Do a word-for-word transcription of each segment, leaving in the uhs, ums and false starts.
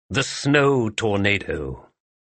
The Snow Tornado.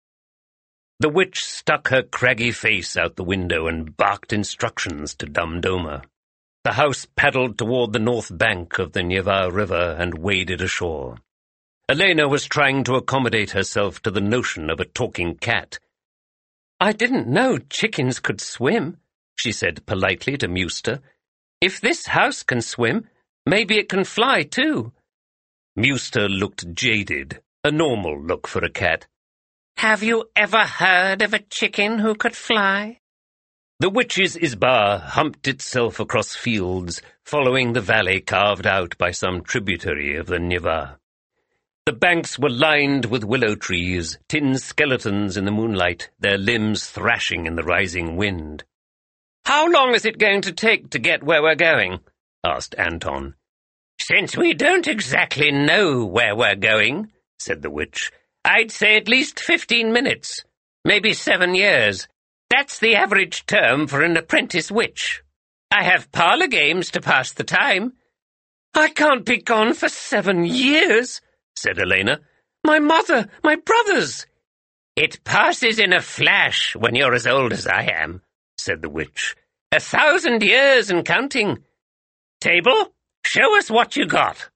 The witch stuck her craggy face out the window and barked instructions to Dumdoma. The house paddled toward the north bank of the Neva River and waded ashore. Elena was trying to accommodate herself to the notion of a talking cat. "I didn't know chickens could swim," she said politely to Muster. "If this house can swim, maybe it can fly too." Muster looked jaded, a normal look for a cat. "Have you ever heard of a chicken who could fly?" The witch's isba humped itself across fields, following the valley carved out by some tributary of the Neva. The banks were lined with willow trees, tin skeletons in the moonlight, their limbs thrashing in the rising wind. "How long is it going to take to get where we're going?" asked Anton. "Since we don't exactly know where we're going," said the witch, "I'd say at least fifteen minutes, maybe seven years. That's the average term for an apprentice witch. I have parlor games to pass the time." "I can't be gone for seven years," said Elena. "My mother, my brothers." "It passes in a flash when you're as old as I am," said the witch. "A thousand years and counting. Table, show us what you got."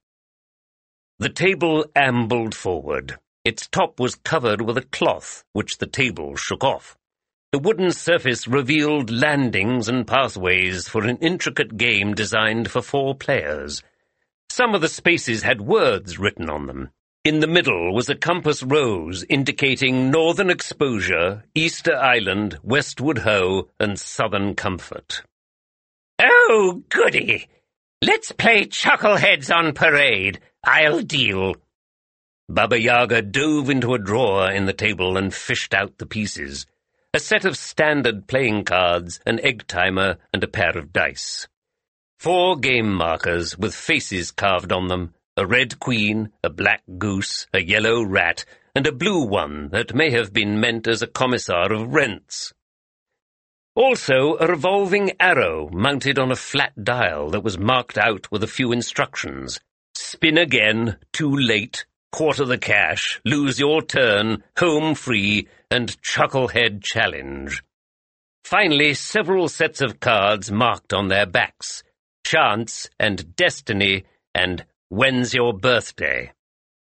The table ambled forward. Its top was covered with a cloth, which the table shook off. The wooden surface revealed landings and pathways for an intricate game designed for four players. Some of the spaces had words written on them. In the middle was a compass rose indicating northern exposure, Easter Island, Westward Ho, and southern comfort. "Oh, goody! Let's play Chuckleheads on parade. I'll deal." Baba Yaga dove into a drawer in the table and fished out the pieces. A set of standard playing cards, an egg timer, and a pair of dice. Four game markers with faces carved on them, a red queen, a black goose, a yellow rat, and a blue one that may have been meant as a commissar of rents. Also a revolving arrow mounted on a flat dial that was marked out with a few instructions. Spin again, too late, quarter the cash, lose your turn, home free, and Chucklehead challenge. Finally, several sets of cards marked on their backs, Chance and Destiny and When's Your Birthday.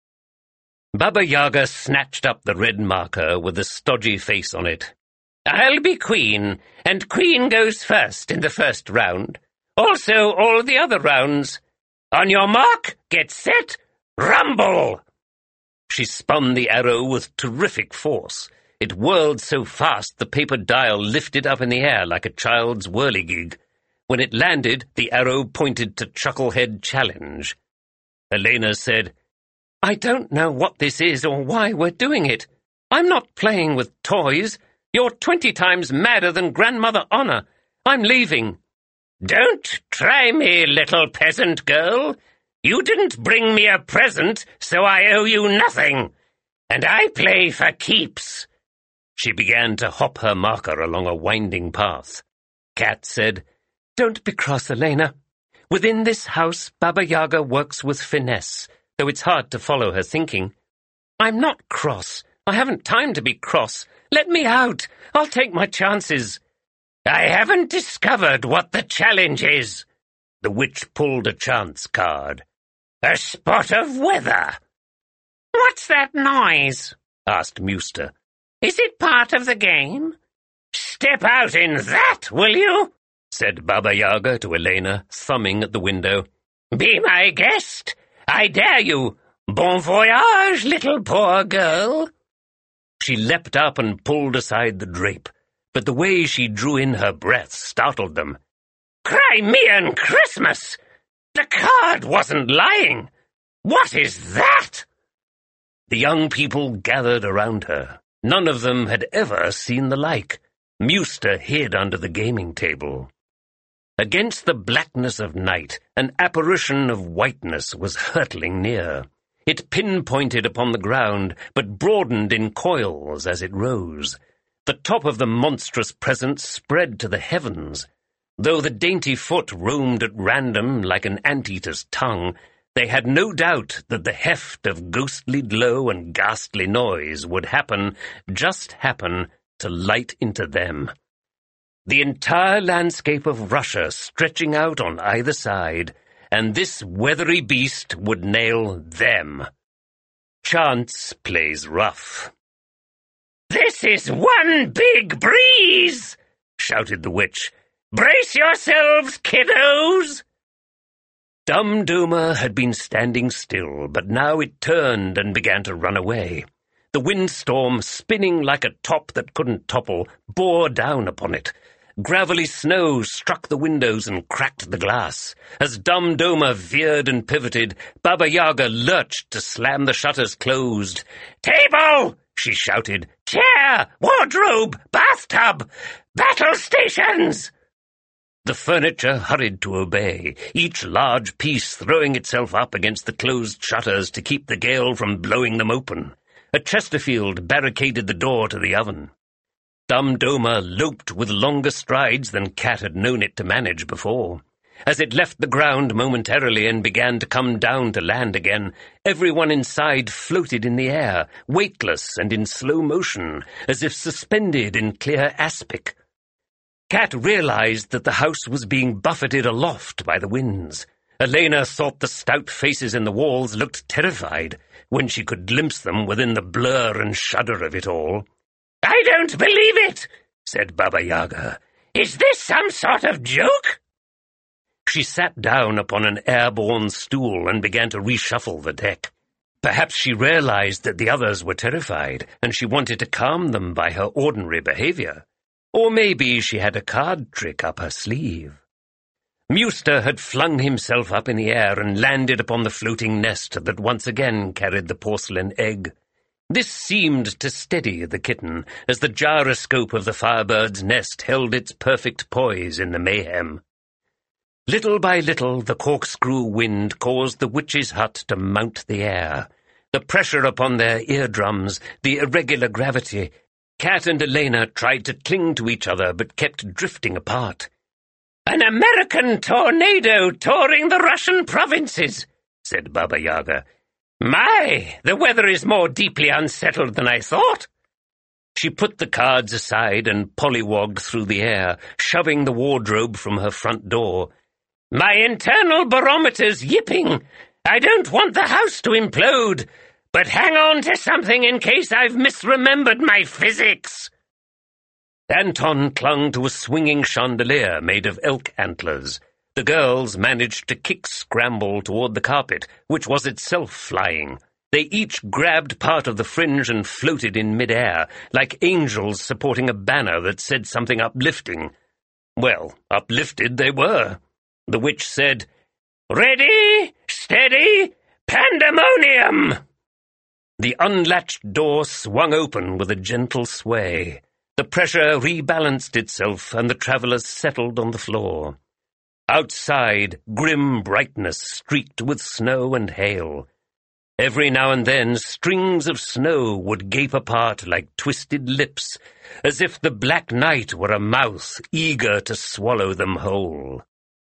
Baba Yaga snatched up the red marker with the stodgy face on it. "I'll be queen, and queen goes first in the first round. Also all the other rounds. On your mark, get set, rumble!" She spun the arrow with terrific force. It whirled so fast the paper dial lifted up in the air like a child's whirligig. When it landed, the arrow pointed to Chucklehead Challenge. Elena said, "I don't know what this is or why we're doing it. I'm not playing with toys. You're twenty times madder than Grandmother Honor. I'm leaving." "Don't try me, little peasant girl. You didn't bring me a present, so I owe you nothing. And I play for keeps." She began to hop her marker along a winding path. Cat said, "Don't be cross, Elena. Within this house, Baba Yaga works with finesse, though it's hard to follow her thinking." "I'm not cross. I haven't time to be cross. Let me out. I'll take my chances." "I haven't discovered what the challenge is." The witch pulled a chance card. "A spot of weather." "What's that noise?" asked Muster. "Is it part of the game?" "Step out in that, will you?" said Baba Yaga to Elena, thumbing at the window. "Be my guest. I dare you. Bon voyage, little poor girl." She leapt up and pulled aside the drape, but the way she drew in her breath startled them. "Crimean Christmas! The card wasn't lying. What is that?" The young people gathered around her. None of them had ever seen the like. Muster hid under the gaming table. Against the blackness of night, an apparition of whiteness was hurtling near. It pinpointed upon the ground, but broadened in coils as it rose. The top of the monstrous presence spread to the heavens. Though the dainty foot roamed at random like an anteater's tongue, They had no doubt that the heft of ghostly glow and ghastly noise would happen, just happen, to light into them. The entire landscape of Russia stretching out on either side, and this weathery beast would nail them. Chance plays rough. "This is one big breeze!" shouted the witch. "Brace yourselves, kiddos!" Dum-Duma had been standing still, but now it turned and began to run away. The windstorm, spinning like a top that couldn't topple, bore down upon it. Gravelly snow struck the windows and cracked the glass. As Dum-Duma veered and pivoted, Baba-Yaga lurched to slam the shutters closed. "Table!" she shouted. "Chair! Wardrobe! Bathtub! Battle stations!" The furniture hurried to obey, each large piece throwing itself up against the closed shutters to keep the gale from blowing them open. A Chesterfield barricaded the door to the oven. Dum-Duma loped with longer strides than Cat had known it to manage before. As it left the ground momentarily and began to come down to land again, everyone inside floated in the air, weightless and in slow motion, as if suspended in clear aspic. Cat realized that the house was being buffeted aloft by the winds. Elena thought the stout faces in the walls looked terrified when she could glimpse them within the blur and shudder of it all. "I don't believe it," said Baba-Yaga. "Is this some sort of joke?" She sat down upon an airborne stool and began to reshuffle the deck. Perhaps she realized that the others were terrified, and she wanted to calm them by her ordinary behavior. Or maybe she had a card trick up her sleeve. Muster had flung himself up in the air and landed upon the floating nest that once again carried the porcelain egg. This seemed to steady the kitten, as the gyroscope of the firebird's nest held its perfect poise in the mayhem. Little by little, the corkscrew wind caused the witch's hut to mount the air. The pressure upon their eardrums, the irregular gravity. Cat and Elena tried to cling to each other, but kept drifting apart. "An American tornado touring the Russian provinces," said Baba-Yaga. "My, the weather is more deeply unsettled than I thought." She put the cards aside and pollywogged through the air, shoving the wardrobe from her front door. "My internal barometer's yipping. I don't want the house to implode, but hang on to something in case I've misremembered my physics." Anton clung to a swinging chandelier made of elk antlers. The girls managed to kick-scramble toward the carpet, which was itself flying. They each grabbed part of the fringe and floated in mid-air, like angels supporting a banner that said something uplifting. Well, uplifted they were. The witch said, "Ready, steady, pandemonium!" The unlatched door swung open with a gentle sway. The pressure rebalanced itself, and the travelers settled on the floor. Outside, grim brightness streaked with snow and hail. Every now and then, strings of snow would gape apart like twisted lips, as if the black night were a mouth eager to swallow them whole.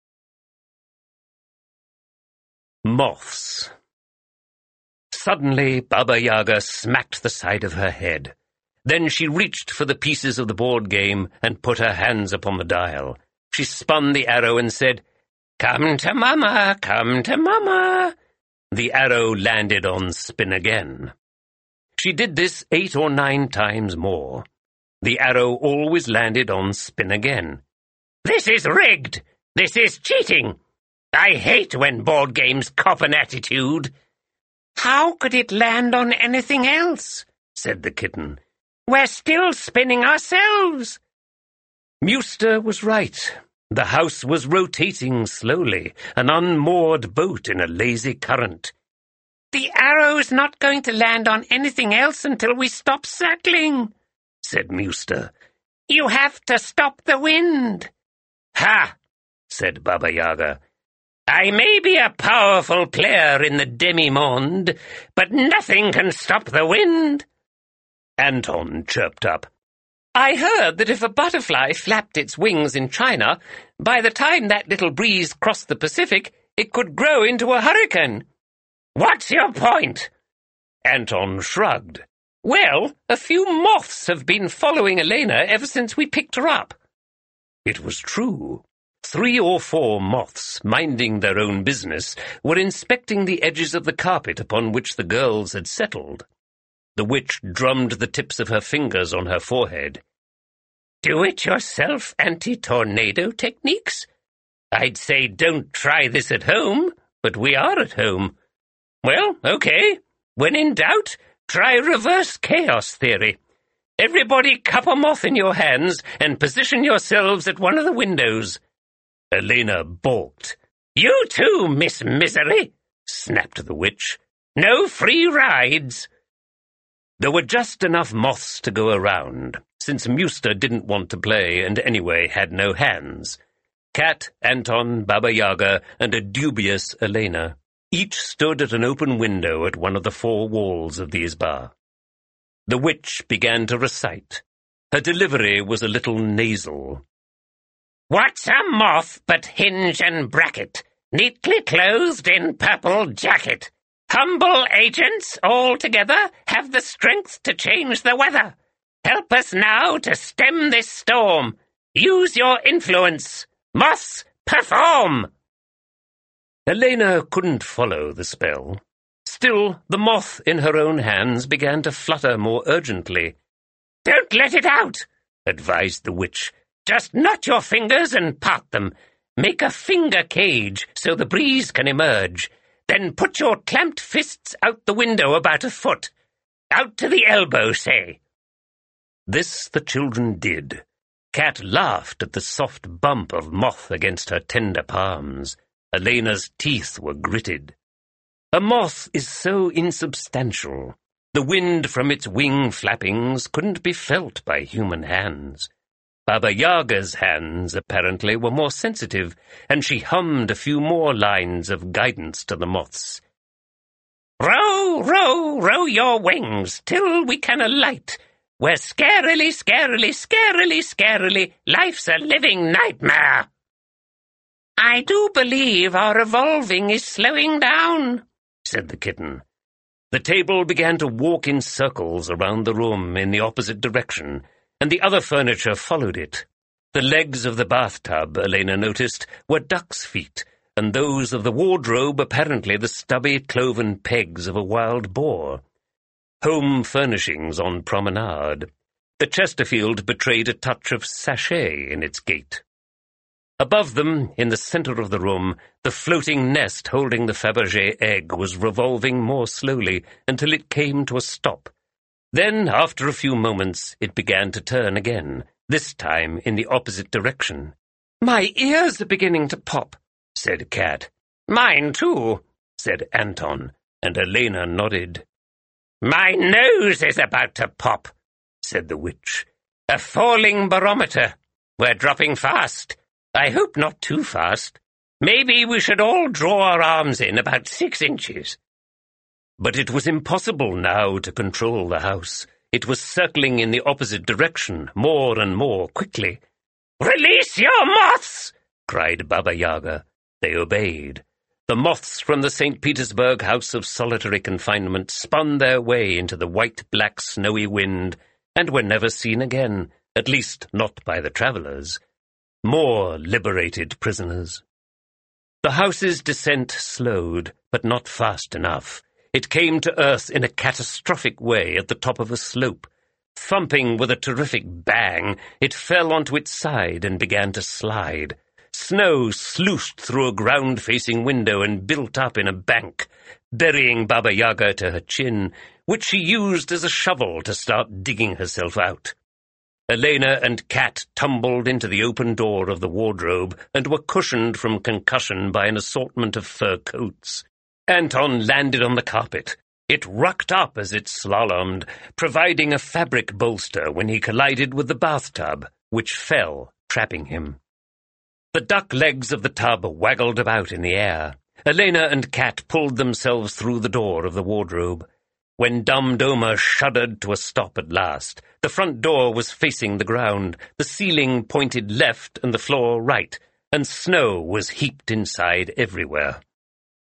Moths. Suddenly, Baba-Yaga smacked the side of her head. Then she reached for the pieces of the board game and put her hands upon the dial. She spun the arrow and said, "Come to Mama, come to Mama." The arrow landed on spin again. She did this eight or nine times more. The arrow always landed on spin again. "This is rigged. This is cheating. I hate when board games cop an attitude." "How could it land on anything else?" said the kitten. "We're still spinning ourselves." Muster was right. The house was rotating slowly, an unmoored boat in a lazy current. "The arrow's not going to land on anything else until we stop circling," said Muster. "You have to stop the wind." "Ha!" said Baba-Yaga. "I may be a powerful player in the demi-monde, but nothing can stop the wind." Anton chirped up. "I heard that if a butterfly flapped its wings in China, by the time that little breeze crossed the Pacific, it could grow into a hurricane. What's your point? Anton shrugged. Well, a few moths have been following Elena ever since we picked her up. It was true. Three or four moths, minding their own business, were inspecting the edges of the carpet upon which the girls had settled. The witch drummed the tips of her fingers on her forehead. Do-it-yourself anti-tornado techniques? I'd say don't try this at home, but we are at home. Well, okay. When in doubt, try reverse chaos theory. Everybody cup a moth in your hands and position yourselves at one of the windows. Elena balked. You too, Miss Misery, snapped the witch. No free rides. There were just enough moths to go around, since Musta didn't want to play and anyway had no hands. Cat, Anton, Baba Yaga, and a dubious Elena each stood at an open window at one of the four walls of the Izba. The witch began to recite. Her delivery was a little nasal. What's a moth but hinge and bracket, neatly clothed in purple jacket? Humble agents all together have the strength to change the weather. Help us now to stem this storm. Use your influence. Moths, perform! Elena couldn't follow the spell. Still, the moth in her own hands began to flutter more urgently. Don't let it out, advised the witch. Just knot your fingers and part them. Make a finger cage so the breeze can emerge. Then put your clamped fists out the window about a foot. Out to the elbow, say. This the children did. Cat laughed at the soft bump of moth against her tender palms. Elena's teeth were gritted. A moth is so insubstantial. The wind from its wing flappings couldn't be felt by human hands. Baba Yaga's hands, apparently, were more sensitive, and she hummed a few more lines of guidance to the moths. Row, row, row your wings, till we can alight, where scarily, scarily, scarily, scarily, life's a living nightmare. I do believe our evolving is slowing down, said the kitten. The table began to walk in circles around the room in the opposite direction, and the other furniture followed it. The legs of the bathtub, Elena noticed, were duck's feet, and those of the wardrobe apparently the stubby cloven pegs of a wild boar. Home furnishings on promenade. The Chesterfield betrayed a touch of sachet in its gait. Above them, in the centre of the room, the floating nest holding the Fabergé egg was revolving more slowly until it came to a stop. Then, after a few moments, it began to turn again, this time in the opposite direction. My ears are beginning to pop, said Cat. Mine too, said Anton, and Elena nodded. My nose is about to pop, said the witch. A falling barometer. We're dropping fast. I hope not too fast. Maybe we should all draw our arms in about six inches. But it was impossible now to control the house. It was circling in the opposite direction, more and more quickly. Release your moths! Cried Baba Yaga. They obeyed. The moths from the Saint Petersburg House of Solitary Confinement spun their way into the white-black snowy wind and were never seen again, at least not by the travellers. More liberated prisoners. The house's descent slowed, but not fast enough. It came to earth in a catastrophic way at the top of a slope. Thumping with a terrific bang, it fell onto its side and began to slide. Snow sluiced through a ground-facing window and built up in a bank, burying Baba Yaga to her chin, which she used as a shovel to start digging herself out. Elena and Cat tumbled into the open door of the wardrobe and were cushioned from concussion by an assortment of fur coats. Anton landed on the carpet. It rucked up as it slalomed, providing a fabric bolster when he collided with the bathtub, which fell, trapping him. The duck legs of the tub waggled about in the air. Elena and Cat pulled themselves through the door of the wardrobe. When Dum Doma shuddered to a stop at last, the front door was facing the ground, the ceiling pointed left and the floor right, and snow was heaped inside everywhere.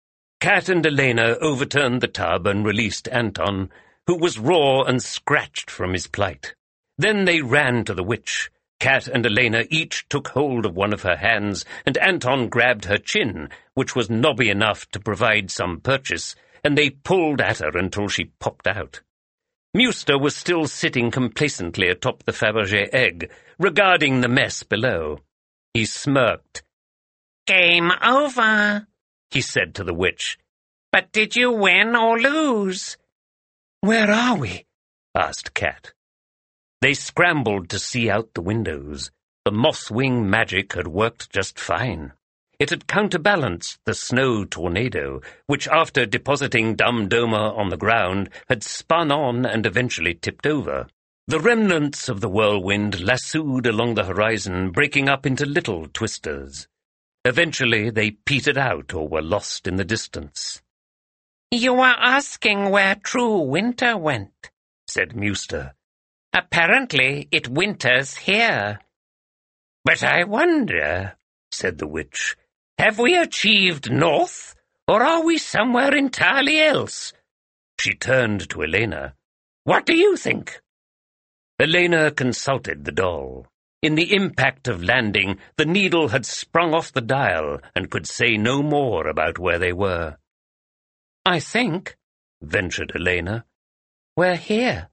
Cat and Elena overturned the tub and released Anton, who was raw and scratched from his plight. Then they ran to the witch. Cat and Elena each took hold of one of her hands, and Anton grabbed her chin, which was knobby enough to provide some purchase, and they pulled at her until she popped out. Mewster was still sitting complacently atop the Fabergé egg, regarding the mess below. He smirked. "Game over," he said to the witch. "But did you win or lose?" "Where are we?" asked Cat. They scrambled to see out the windows. The moth-wing magic had worked just fine. It had counterbalanced the snow tornado, which, after depositing Dum-Doma on the ground, had spun on and eventually tipped over. The remnants of the whirlwind lassoed along the horizon, breaking up into little twisters. Eventually they petered out or were lost in the distance. "You were asking where true winter went," said Mewster. "Apparently it winters here." "But I wonder," said the witch, "have we achieved north, or are we somewhere entirely else?" She turned to Elena. "What do you think?" Elena consulted the doll. In the impact of landing, the needle had sprung off the dial and could say no more about where they were. "I think," ventured Elena, "we're here."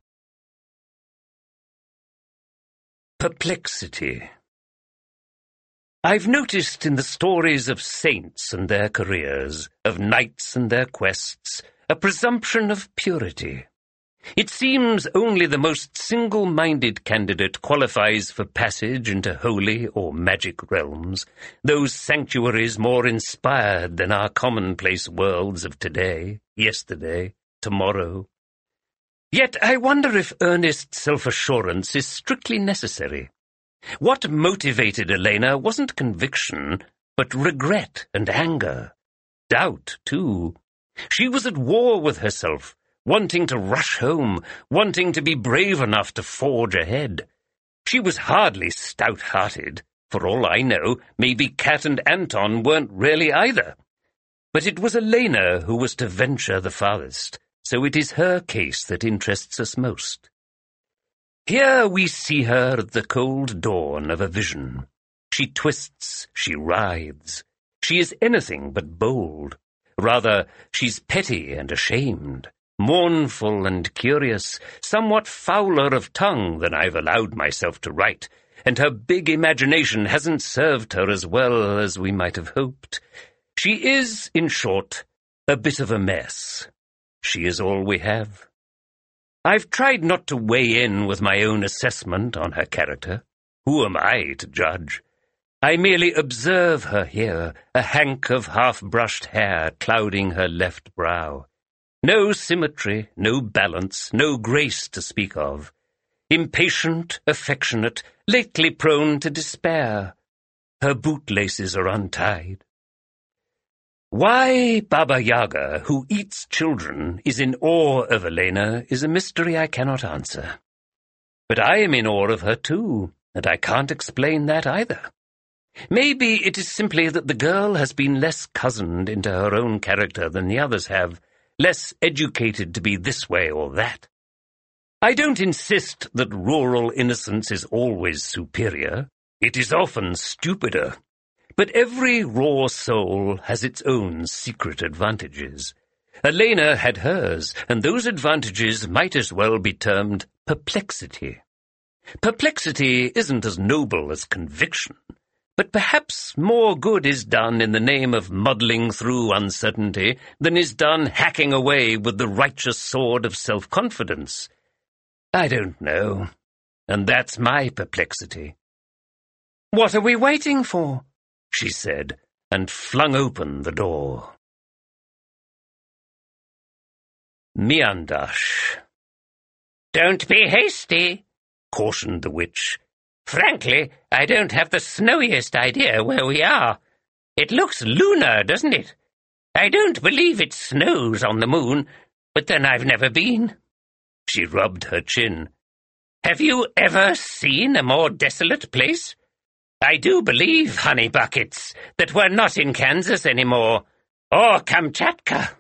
Perplexity. I've noticed in the stories of saints and their careers, of knights and their quests, a presumption of purity. It seems only the most single-minded candidate qualifies for passage into holy or magic realms, those sanctuaries more inspired than our commonplace worlds of today, yesterday, tomorrow. Yet I wonder if earnest self-assurance is strictly necessary. What motivated Elena wasn't conviction, but regret and anger. Doubt, too. She was at war with herself, wanting to rush home, wanting to be brave enough to forge ahead. She was hardly stout-hearted. For all I know, maybe Cat and Anton weren't really either. But it was Elena who was to venture the farthest, so it is her case that interests us most. Here we see her at the cold dawn of a vision. She twists, she writhes. She is anything but bold. Rather, she's petty and ashamed, mournful and curious, somewhat fouler of tongue than I've allowed myself to write, and her big imagination hasn't served her as well as we might have hoped. She is, in short, a bit of a mess. She is all we have. I've tried not to weigh in with my own assessment on her character. Who am I to judge? I merely observe her here, a hank of half-brushed hair clouding her left brow. No symmetry, no balance, no grace to speak of. Impatient, affectionate, lately prone to despair. Her bootlaces are untied. Why Baba Yaga, who eats children, is in awe of Elena is a mystery I cannot answer. But I am in awe of her too, and I can't explain that either. Maybe it is simply that the girl has been less cozened into her own character than the others have, less educated to be this way or that. I don't insist that rural innocence is always superior. It is often stupider. But every raw soul has its own secret advantages. Elena had hers, and those advantages might as well be termed perplexity. Perplexity isn't as noble as conviction, but perhaps more good is done in the name of muddling through uncertainty than is done hacking away with the righteous sword of self-confidence. I don't know, and that's my perplexity. "What are we waiting for?" she said, and flung open the door. Miandash. "Don't be hasty," cautioned the witch. "Frankly, I don't have the snowiest idea where we are. It looks lunar, doesn't it? I don't believe it snows on the moon, but then I've never been." She rubbed her chin. "Have you ever seen a more desolate place? I do believe, honey buckets, that we're not in Kansas anymore. Or Kamchatka.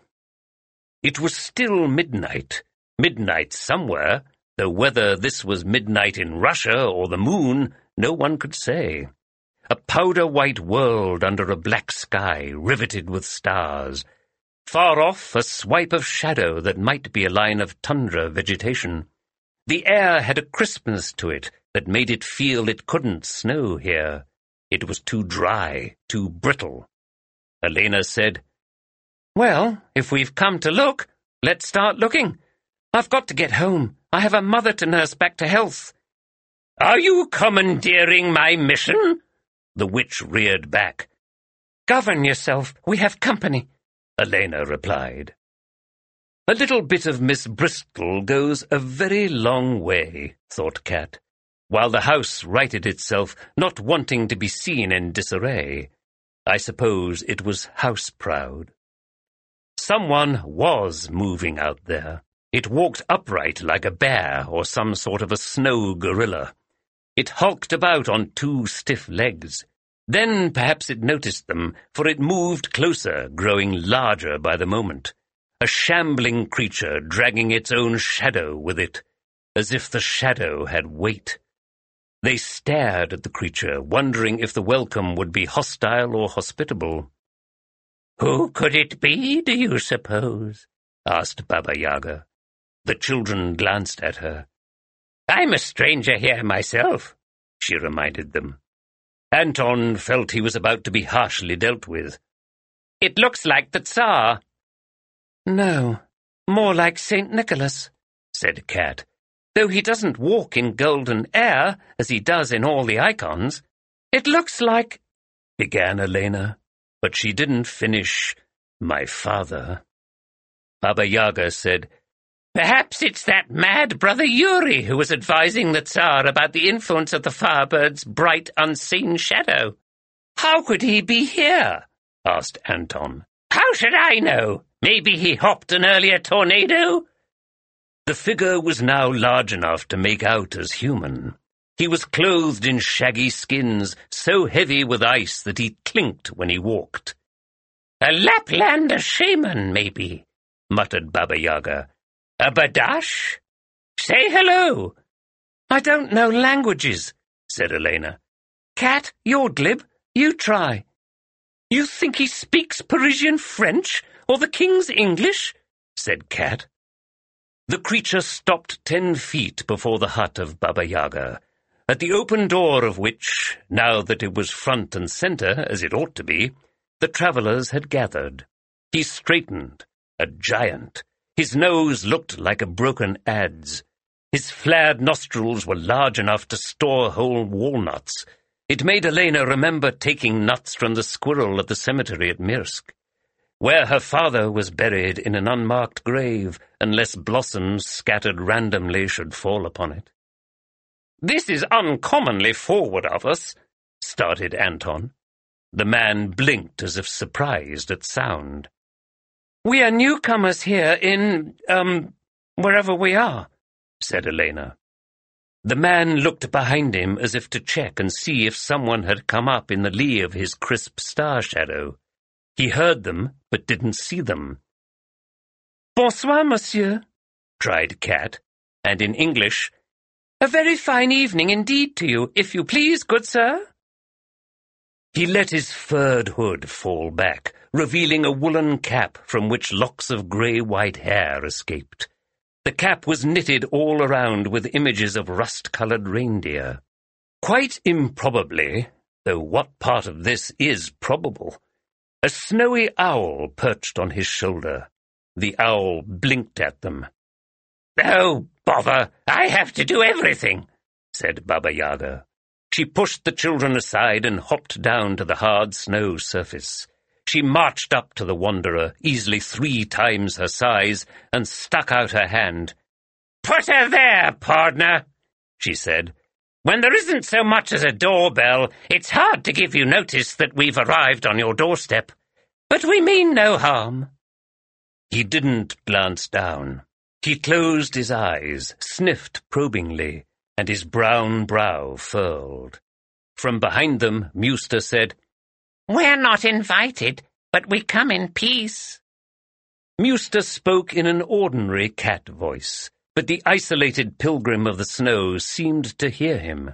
It was still midnight, midnight somewhere, though whether this was midnight in Russia or the moon, no one could say. A powder-white world under a black sky, riveted with stars. Far off, a swipe of shadow that might be a line of tundra vegetation. The air had a crispness to it that made it feel it couldn't snow here. It was too dry, too brittle. Elena said, "Well, if we've come to look, let's start looking. I've got to get home. I have a mother to nurse back to health." "Are you commandeering my mission?" The witch reared back. "Govern yourself. We have company," Elena replied. A little bit of Miss Bristol goes a very long way, thought Cat, while the house righted itself, not wanting to be seen in disarray. I suppose it was house-proud. Someone was moving out there. It walked upright like a bear or some sort of a snow gorilla. It hulked about on two stiff legs. Then perhaps it noticed them, for it moved closer, growing larger by the moment. A shambling creature dragging its own shadow with it, as if the shadow had weight. They stared at the creature, wondering if the welcome would be hostile or hospitable. "Who could it be, do you suppose?" asked Baba Yaga. The children glanced at her. "I'm a stranger here myself," she reminded them. Anton felt he was about to be harshly dealt with. "It looks like the Tsar." "No, more like Saint Nicholas," said Cat, "though he doesn't walk in golden air, as he does in all the icons. It looks like—" began Elena, but she didn't finish, "my father." Baba Yaga said, "Perhaps it's that mad brother Yuri who was advising the Tsar about the influence of the Firebird's bright, unseen shadow." "How could he be here?" asked Anton. "How should I know? Maybe he hopped an earlier tornado?" The figure was now large enough to make out as human. He was clothed in shaggy skins, so heavy with ice that he clinked when he walked. "A Laplander shaman, maybe," muttered Baba Yaga. "A Badash? Say hello." "I don't know languages," said Elena. "Cat, you're glib. You try." "You think he speaks Parisian French, or the King's English?" said Cat. The creature stopped ten feet before the hut of Baba Yaga, at the open door of which, now that it was front and center, as it ought to be, the travellers had gathered. He straightened, a giant. His nose looked like a broken adze. His flared nostrils were large enough to store whole walnuts. It made Elena remember taking nuts from the squirrel at the cemetery at Mirsk, where her father was buried in an unmarked grave, unless blossoms scattered randomly should fall upon it. "This is uncommonly forward of us," started Anton. The man blinked as if surprised at sound. "We are newcomers here in, um, wherever we are," said Elena. The man looked behind him as if to check and see if someone had come up in the lee of his crisp star shadow. He heard them, but didn't see them. "Bonsoir, monsieur," cried Cat, and in English, "A very fine evening indeed to you, if you please, good sir." He let his furred hood fall back, revealing a woolen cap from which locks of grey-white hair escaped. The cap was knitted all around with images of rust-coloured reindeer. Quite improbably, though what part of this is probable, a snowy owl perched on his shoulder. The owl blinked at them. "Oh, bother! I have to do everything," said Baba Yaga. She pushed the children aside and hopped down to the hard snow surface. She marched up to the wanderer, easily three times her size, and stuck out her hand. "Put her there, pardner," she said. "When there isn't so much as a doorbell, it's hard to give you notice that we've arrived on your doorstep. But we mean no harm." He didn't glance down. He closed his eyes, sniffed probingly, and his brown brow furled. From behind them, Muster said, "We're not invited. but we come in peace." Mewster spoke in an ordinary cat voice, but the isolated pilgrim of the snow seemed to hear him.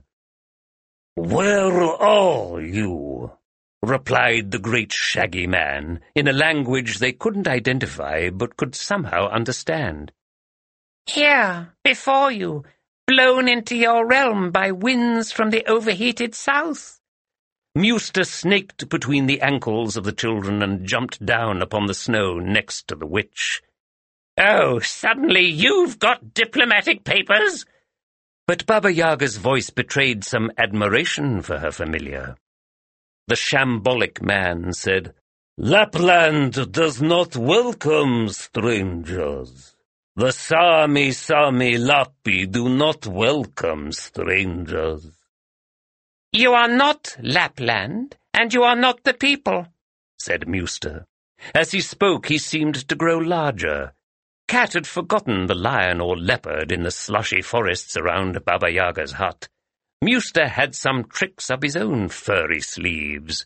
"Where are you?" replied the great shaggy man, in a language they couldn't identify but could somehow understand. "Here, before you, blown into your realm by winds from the overheated south." Mewster snaked between the ankles of the children and jumped down upon the snow next to the witch. "Oh, suddenly you've got diplomatic papers?" But Baba Yaga's voice betrayed some admiration for her familiar. The shambolic man said, "Lapland does not welcome strangers. The Sami Sami Lappi do not welcome strangers." "You are not Lapland, and you are not the people," said Mewster. As he spoke, he seemed to grow larger. Cat had forgotten the lion or leopard in the slushy forests around Baba Yaga's hut. Mewster had some tricks up his own furry sleeves.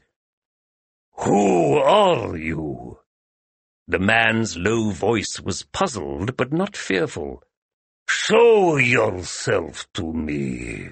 "Who are you?" The man's low voice was puzzled but not fearful. "Show yourself to me."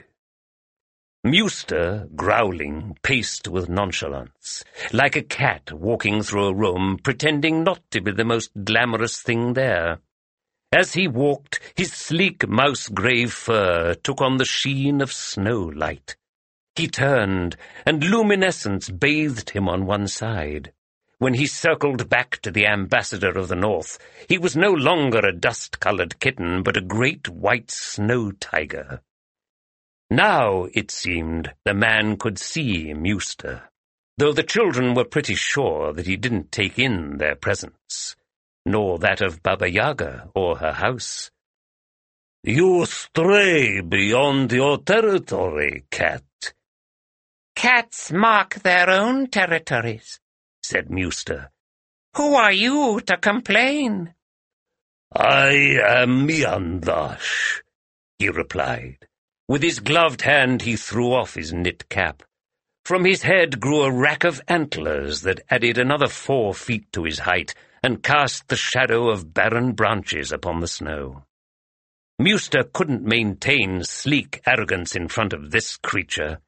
Mewster, growling, paced with nonchalance, like a cat walking through a room, pretending not to be the most glamorous thing there. As he walked, his sleek mouse-grey fur took on the sheen of snow-light. He turned, and luminescence bathed him on one side. When he circled back to the ambassador of the North, he was no longer a dust-colored kitten, but a great white snow-tiger. Now, it seemed, the man could see Mewster, though the children were pretty sure that he didn't take in their presence, nor that of Baba Yaga or her house. "You stray beyond your territory, cat." "Cats mark their own territories," said Mewster. "Who are you to complain?" "I am Miandash," he replied. With his gloved hand he threw off his knit cap. From his head grew a rack of antlers that added another four feet to his height and cast the shadow of barren branches upon the snow. Mewster couldn't maintain sleek arrogance in front of this creature.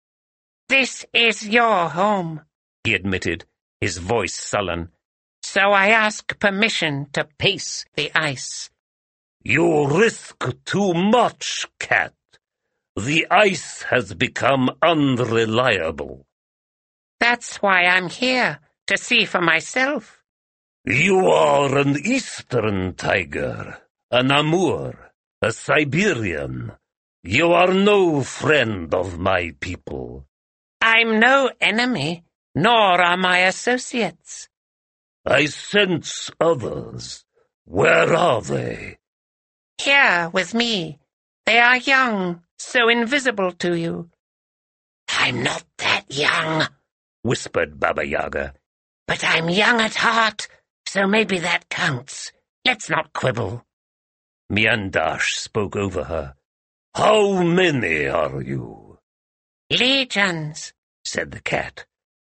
"This is your home," he admitted, his voice sullen. "So I ask permission to pace the ice." "You risk too much, cat. The ice has become unreliable." "That's why I'm here, to see for myself." "You are an eastern tiger, an Amur, a Siberian. You are no friend of my people." "I'm no enemy, nor are my associates." "I sense others. Where are they?" "Here with me. They are young, so invisible to you." "I'm not that young," whispered Baba Yaga. "But I'm young at heart, so maybe that counts. Let's not quibble." Miandash spoke over her. "How many are you?" "Legions," said the cat.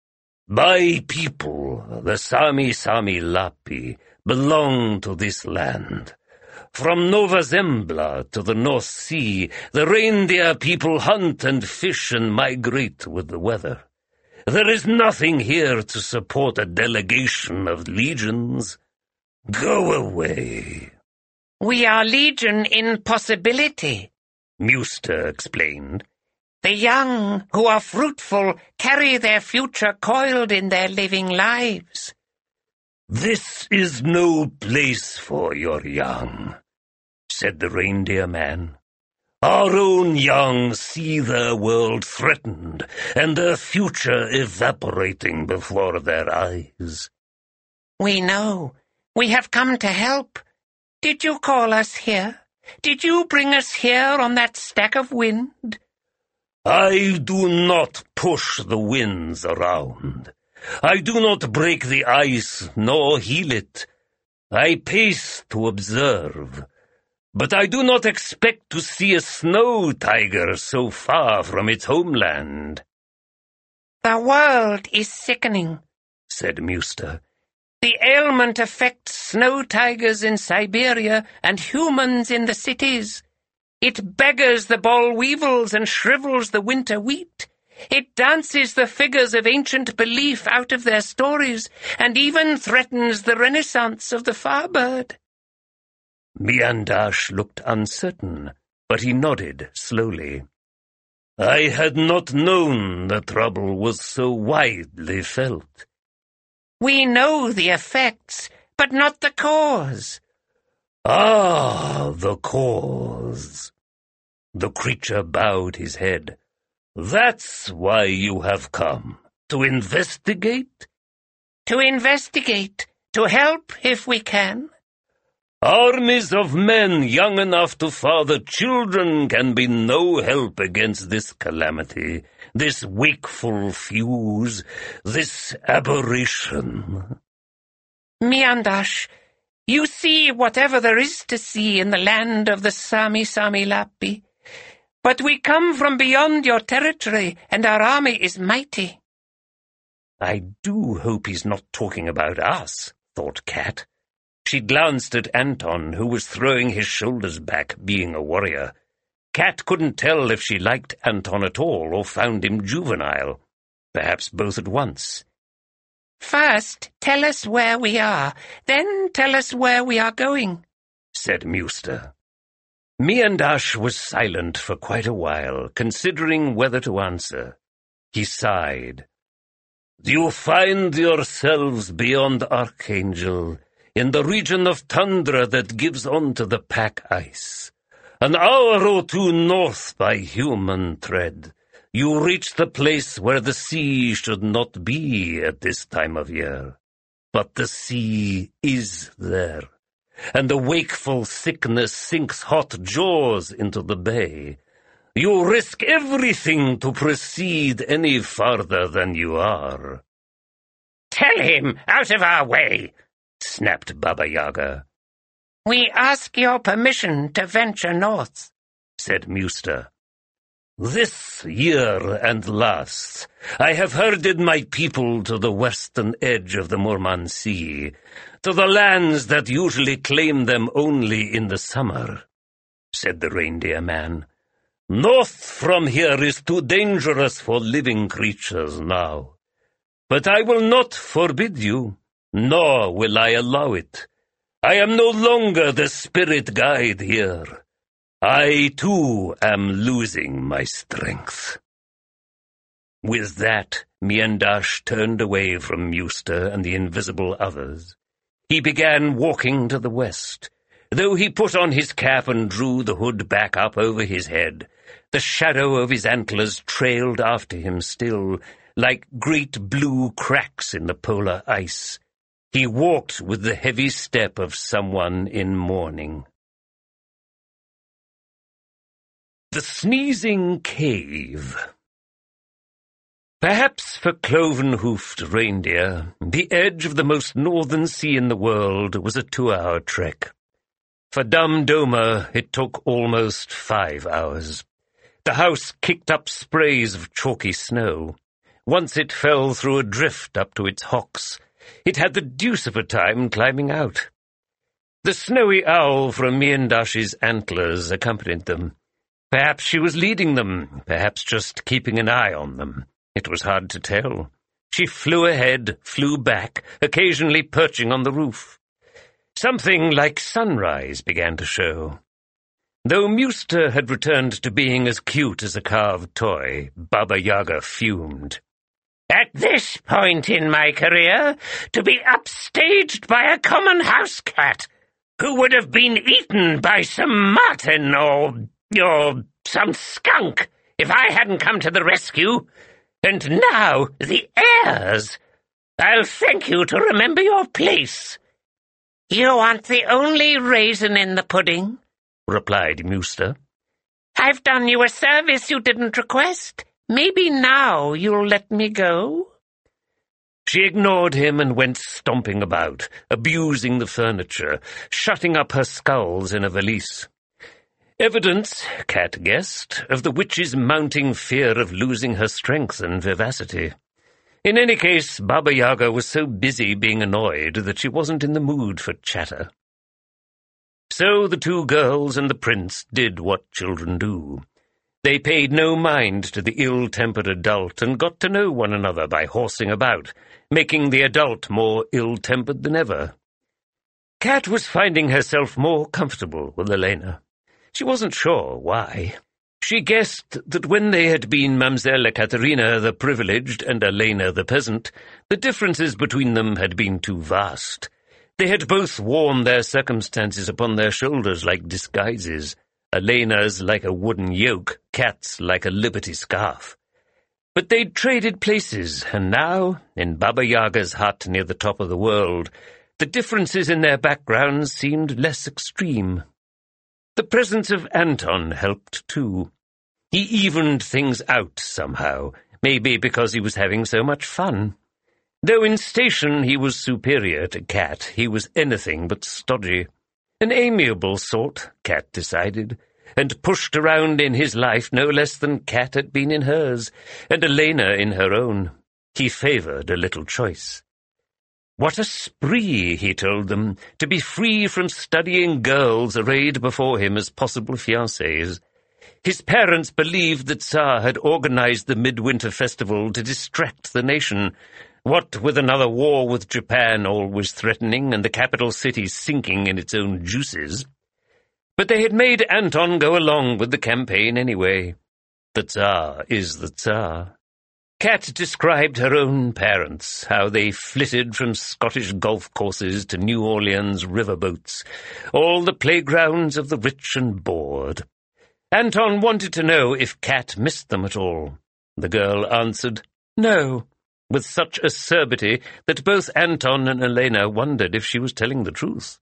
"My people, the Sami Sami Lappi, belong to this land. From Nova Zembla to the North Sea, the reindeer people hunt and fish and migrate with the weather. There is nothing here to support a delegation of legions. Go away." "We are legion in possibility," Mewster explained. "The young, who are fruitful, carry their future coiled in their living lives." "This is no place for your young," said the reindeer man. "Our own young see their world threatened and their future evaporating before their eyes." "We know. We have come to help. Did you call us here? Did you bring us here on that stack of wind?" "I do not push the winds around. I do not break the ice nor heal it. I pace to observe. But I do not expect to see a snow tiger so far from its homeland." "The world is sickening," said Mewster. "The ailment affects snow tigers in Siberia and humans in the cities. It beggars the boll weevils and shrivels the winter wheat. It dances the figures of ancient belief out of their stories, and even threatens the renaissance of the farbird." Miandash looked uncertain, but he nodded slowly. "I had not known the trouble was so widely felt." "We know the effects, but not the cause." "Ah, the cause." The creature bowed his head. "That's why you have come. To investigate?" "To investigate. To help if we can." "Armies of men young enough to father children can be no help against this calamity, this wakeful fuse, this aberration." "Miandash, you see whatever there is to see in the land of the Sami Sami Lappi. But we come from beyond your territory, and our army is mighty." "I do hope he's not talking about us," thought Cat. She glanced at Anton, who was throwing his shoulders back, being a warrior. Cat couldn't tell if she liked Anton at all or found him juvenile. Perhaps both at once. "First, tell us where we are, then tell us where we are going," said Mewster. Miandash was silent for quite a while, considering whether to answer. He sighed. "You find yourselves beyond Archangel, in the region of tundra that gives on to the pack ice. An hour or two north by human tread, you reach the place where the sea should not be at this time of year. But the sea is there, and the wakeful thickness sinks hot jaws into the bay. You risk everything to proceed any farther than you are." "Tell him out of our way," snapped Baba Yaga. "We ask your permission to venture north," said Mewster. "This year and last, I have herded my people to the western edge of the Murman Sea, to the lands that usually claim them only in the summer," said the reindeer man. "North from here is too dangerous for living creatures now. But I will not forbid you, nor will I allow it. I am no longer the spirit guide here. I, too, am losing my strength." With that, Miandash turned away from Mewster and the invisible others. He began walking to the west. Though he put on his cap and drew the hood back up over his head, the shadow of his antlers trailed after him still, like great blue cracks in the polar ice. He walked with the heavy step of someone in mourning. The Sneezing Cave. Perhaps for cloven-hoofed reindeer, the edge of the most northern sea in the world was a two-hour trek. For Dum Doma, it took almost five hours. The house kicked up sprays of chalky snow. Once it fell through a drift up to its hocks. It had the deuce of a time climbing out. The snowy owl from Miandash's antlers accompanied them. Perhaps she was leading them, perhaps just keeping an eye on them. It was hard to tell. She flew ahead, flew back, occasionally perching on the roof. Something like sunrise began to show. Though Mewster had returned to being as cute as a carved toy, Baba Yaga fumed. "At this point in my career, to be upstaged by a common house cat, who would have been eaten by some marten or, or some skunk if I hadn't come to the rescue. And now the heirs. I'll thank you to remember your place." "You aren't the only raisin in the pudding," replied Mewster. "I've done you a service you didn't request. Maybe now you'll let me go?" She ignored him and went stomping about, abusing the furniture, shutting up her skulls in a valise. Evidence, Cat guessed, of the witch's mounting fear of losing her strength and vivacity. In any case, Baba Yaga was so busy being annoyed that she wasn't in the mood for chatter. So the two girls and the prince did what children do. They paid no mind to the ill-tempered adult and got to know one another by horsing about, making the adult more ill-tempered than ever. Kat was finding herself more comfortable with Elena. She wasn't sure why. She guessed that when they had been Mamselle Ekaterina the privileged and Elena the peasant, the differences between them had been too vast. They had both worn their circumstances upon their shoulders like disguises, Elena's like a wooden yoke, Kat's like a liberty scarf. But they'd traded places, and now, in Baba Yaga's hut near the top of the world, the differences in their backgrounds seemed less extreme. The presence of Anton helped too. He evened things out somehow, maybe because he was having so much fun. Though in station he was superior to Kat, he was anything but stodgy. An amiable sort, Kat decided, and pushed around in his life no less than Kat had been in hers, and Elena in her own. He favoured a little choice. What a spree, he told them, to be free from studying girls arrayed before him as possible fiancées. His parents believed that Tsar had organized the midwinter festival to distract the nation, what with another war with Japan always threatening and the capital city sinking in its own juices. But they had made Anton go along with the campaign anyway. The Tsar is the Tsar. Kat described her own parents, how they flitted from Scottish golf courses to New Orleans riverboats, all the playgrounds of the rich and bored. Anton wanted to know if Kat missed them at all. The girl answered, no, with such acerbity that both Anton and Elena wondered if she was telling the truth.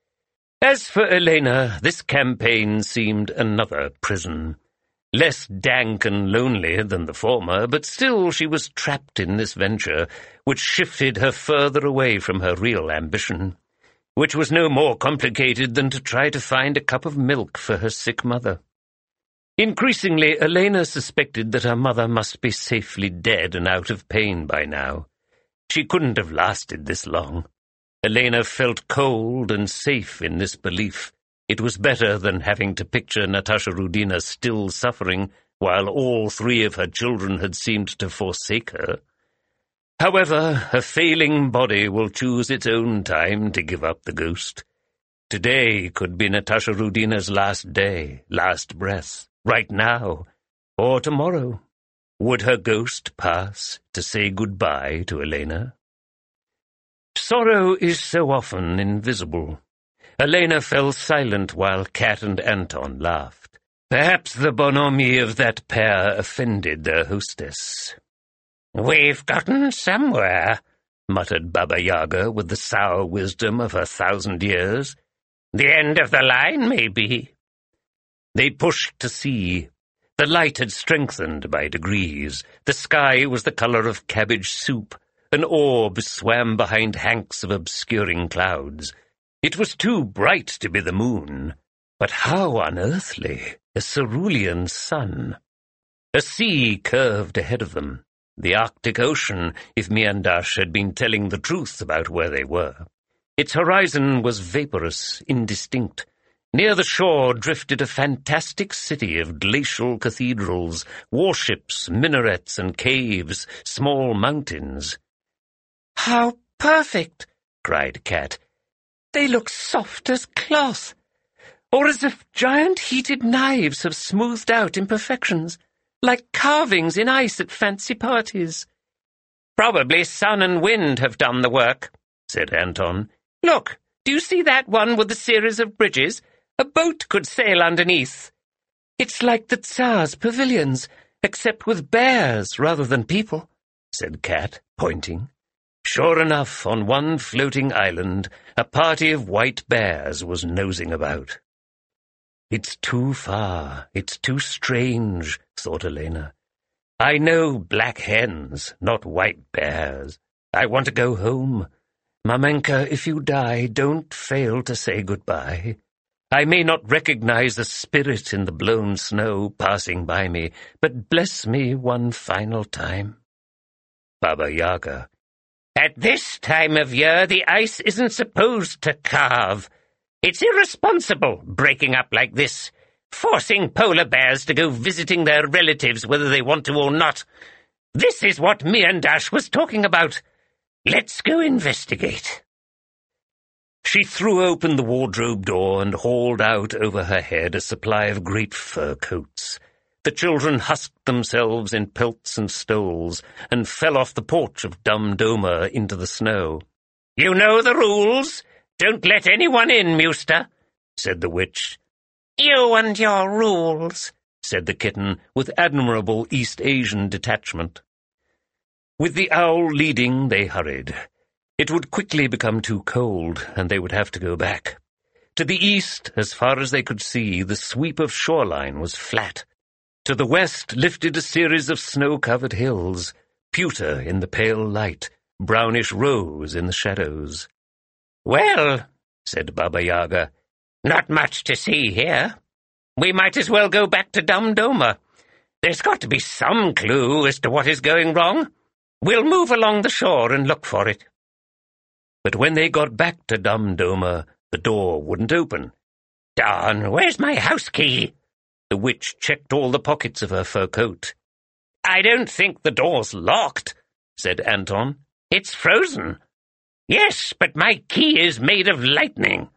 As for Elena, this campaign seemed another prison. Less dank and lonely than the former, but still she was trapped in this venture, which shifted her further away from her real ambition, which was no more complicated than to try to find a cup of milk for her sick mother. Increasingly, Elena suspected that her mother must be safely dead and out of pain by now. She couldn't have lasted this long. Elena felt cold and safe in this belief. It was better than having to picture Natasha Rudina still suffering while all three of her children had seemed to forsake her. However, her failing body will choose its own time to give up the ghost. Today could be Natasha Rudina's last day, last breath, right now, or tomorrow. Would her ghost pass to say goodbye to Elena? Sorrow is so often invisible. Elena fell silent while Kat and Anton laughed. Perhaps the bonhomie of that pair offended their hostess. "We've gotten somewhere," muttered Baba Yaga with the sour wisdom of her thousand years. "The end of the line, maybe." They pushed to sea. The light had strengthened by degrees. The sky was the colour of cabbage soup. An orb swam behind hanks of obscuring clouds. It was too bright to be the moon, but how unearthly, a cerulean sun. A sea curved ahead of them, the Arctic Ocean, if Miandash had been telling the truth about where they were. Its horizon was vaporous, indistinct. Near the shore drifted a fantastic city of glacial cathedrals, warships, minarets and caves, small mountains. "How perfect!" cried Kat. "They look soft as cloth, or as if giant heated knives have smoothed out imperfections, like carvings in ice at fancy parties." "Probably sun and wind have done the work," said Anton. "Look, do you see that one with the series of bridges? A boat could sail underneath." "It's like the Tsar's pavilions, except with bears rather than people," said Kat, pointing. Sure enough, on one floating island, a party of white bears was nosing about. "It's too far, it's too strange," thought Elena. "I know black hens, not white bears. I want to go home. Mamenka, if you die, don't fail to say goodbye. I may not recognize a spirit in the blown snow passing by me, but bless me one final time." Baba Yaga. "At this time of year, the ice isn't supposed to carve. It's irresponsible, breaking up like this, forcing polar bears to go visiting their relatives whether they want to or not. This is what Miandash was talking about. Let's go investigate." She threw open the wardrobe door and hauled out over her head a supply of great fur coats. The children husked themselves in pelts and stoles and fell off the porch of Dum Doma into the snow. "You know the rules. Don't let anyone in, Muster," said the witch. "You and your rules," said the kitten with admirable East Asian detachment. With the owl leading, they hurried. It would quickly become too cold, and they would have to go back. To the east, as far as they could see, the sweep of shoreline was flat. To the west lifted a series of snow-covered hills, pewter in the pale light, brownish rose in the shadows. "Well," said Baba Yaga, "not much to see here. We might as well go back to Dum Doma. There's got to be some clue as to what is going wrong. We'll move along the shore and look for it." But when they got back to Dum Doma, the door wouldn't open. "Darn, where's my house key?" The witch checked all the pockets of her fur coat. "I don't think the door's locked," said Anton. "It's frozen." "Yes, but my key is made of lightning."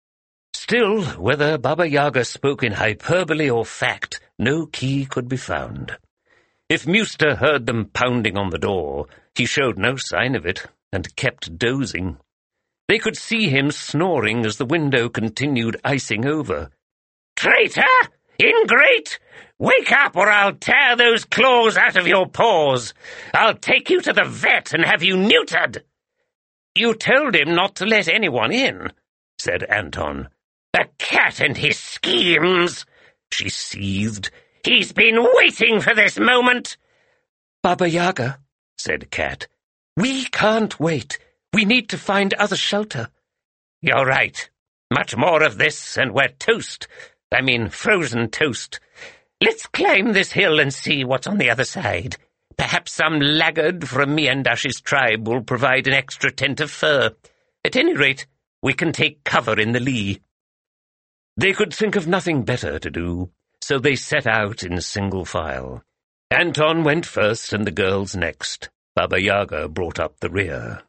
Still, whether Baba Yaga spoke in hyperbole or fact, no key could be found. If Muster heard them pounding on the door, he showed no sign of it, and kept dozing. They could see him snoring as the window continued icing over. "Traitor! Ingrate! Wake up or I'll tear those claws out of your paws. I'll take you to the vet and have you neutered." "You told him not to let anyone in," said Anton. "A cat and his schemes," she seethed. "He's been waiting for this moment." "Baba Yaga," said Cat, "we can't wait. We need to find other shelter." "You're right. Much more of this and we're toast. I mean frozen toast. Let's climb this hill and see what's on the other side. Perhaps some laggard from Miandash's tribe will provide an extra tent of fur. At any rate, we can take cover in the lee." They could think of nothing better to do, so they set out in single file. Anton went first and the girls next. Baba Yaga brought up the rear.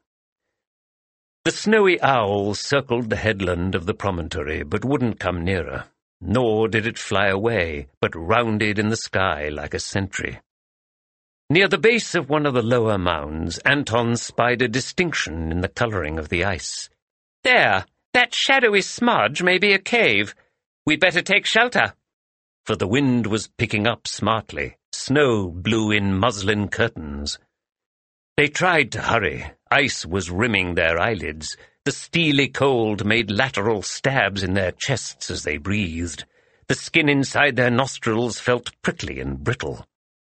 The snowy owl circled the headland of the promontory, but wouldn't come nearer. Nor did it fly away, but rounded in the sky like a sentry. Near the base of one of the lower mounds, Anton spied a distinction in the colouring of the ice. "There, that shadowy smudge may be a cave. We'd better take shelter." For the wind was picking up smartly. Snow blew in muslin curtains. They tried to hurry. Ice was rimming their eyelids. The steely cold made lateral stabs in their chests as they breathed. The skin inside their nostrils felt prickly and brittle.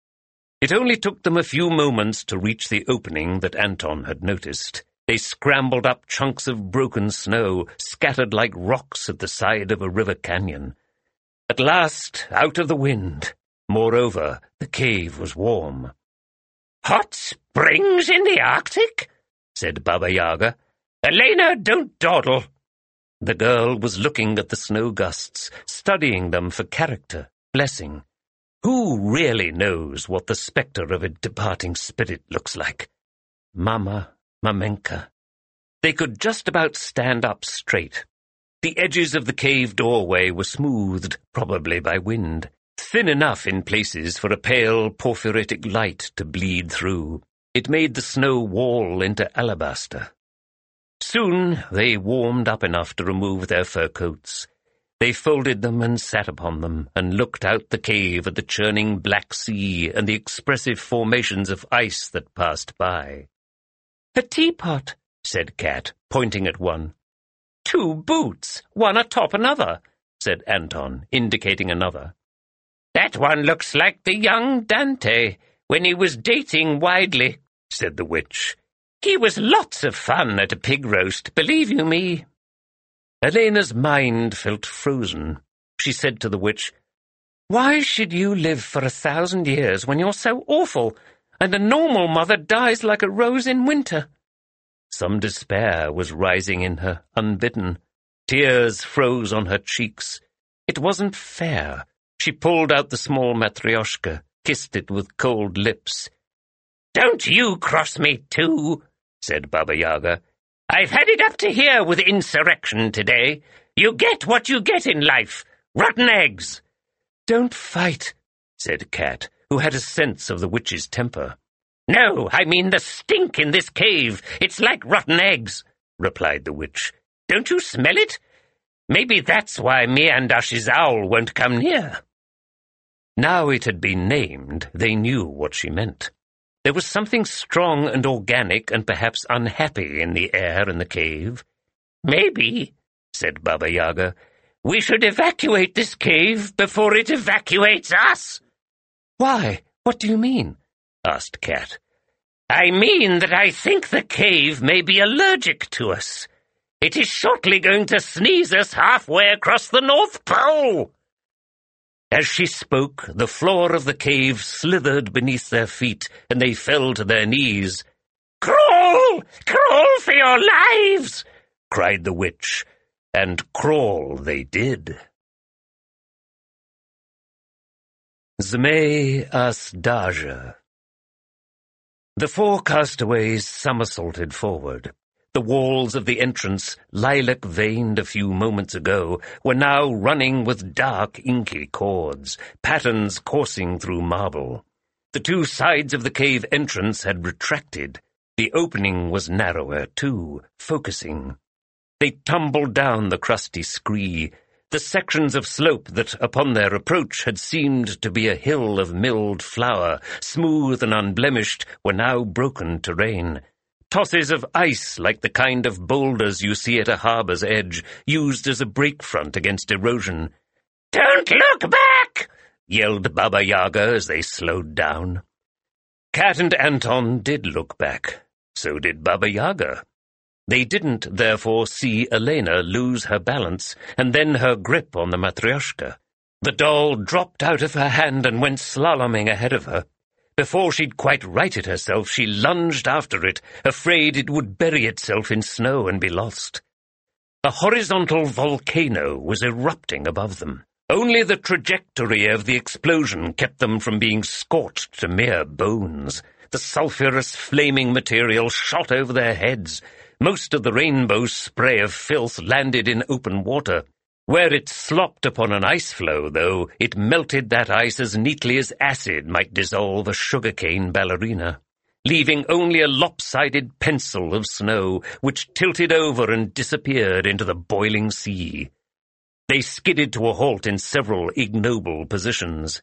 It only took them a few moments to reach the opening that Anton had noticed. They scrambled up chunks of broken snow, scattered like rocks at the side of a river canyon. At last, out of the wind. Moreover, the cave was warm. "Hot springs in the Arctic?" said Baba Yaga. "Elena, don't dawdle." The girl was looking at the snow gusts, studying them for character, blessing. Who really knows what the spectre of a departing spirit looks like? Mama, Mamenka. They could just about stand up straight. The edges of the cave doorway were smoothed, probably by wind, thin enough in places for a pale porphyritic light to bleed through. It made the snow wall into alabaster. Soon they warmed up enough to remove their fur coats. They folded them and sat upon them, and looked out the cave at the churning black sea and the expressive formations of ice that passed by. "A teapot," said Cat, pointing at one. "Two boots, one atop another," said Anton, indicating another. "That one looks like the young Dante, when he was dating Widely," said the witch. "He was lots of fun at a pig roast, believe you me." Elena's mind felt frozen. She said to the witch, "Why should you live for a thousand years when you're so awful? and a normal mother dies like a rose in winter." Some despair was rising in her, unbidden. Tears froze on her cheeks. It wasn't fair. She pulled out the small Matryoshka, kissed it with cold lips. "Don't you cross me too," said Baba Yaga. "I've had it up to here with insurrection today. You get what you get in life, rotten eggs." "Don't fight," said Cat, who had a sense of the witch's temper. "No, I mean the stink in this cave. It's like rotten eggs," replied the witch. "Don't you smell it? Maybe that's why Miandashi's owl won't come near." Now it had been named, they knew what she meant. There was something strong and organic and perhaps unhappy in the air in the cave. "Maybe," said Baba Yaga, "we should evacuate this cave before it evacuates us." "Why? What do you mean?" asked Cat. "I mean that I think the cave may be allergic to us. It is shortly going to sneeze us halfway across the North Pole." As she spoke, the floor of the cave slithered beneath their feet, and they fell to their knees. "Crawl! Crawl for your lives!" cried the witch, and crawl they did. Zmei as Daja. The four castaways somersaulted forward. The walls of the entrance, lilac-veined a few moments ago, were now running with dark, inky cords, patterns coursing through marble. The two sides of the cave entrance had retracted. The opening was narrower, too, focusing. They tumbled down the crusty scree. The sections of slope that, upon their approach, had seemed to be a hill of milled flour, smooth and unblemished, were now broken terrain. Tosses of ice, like the kind of boulders you see at a harbor's edge, used as a break-front against erosion. "Don't look back!" yelled Baba Yaga as they slowed down. Cat and Anton did look back. So did Baba Yaga. They didn't, therefore, see Elena lose her balance and then her grip on the Matryoshka. The doll dropped out of her hand and went slaloming ahead of her. Before she'd quite righted herself, she lunged after it, afraid it would bury itself in snow and be lost. A horizontal volcano was erupting above them. Only the trajectory of the explosion kept them from being scorched to mere bones. The sulphurous, flaming material shot over their heads. Most of the rainbow spray of filth landed in open water. Where it slopped upon an ice floe, though, it melted that ice as neatly as acid might dissolve a sugarcane ballerina, leaving only a lopsided pencil of snow, which tilted over and disappeared into the boiling sea. They skidded to a halt in several ignoble positions.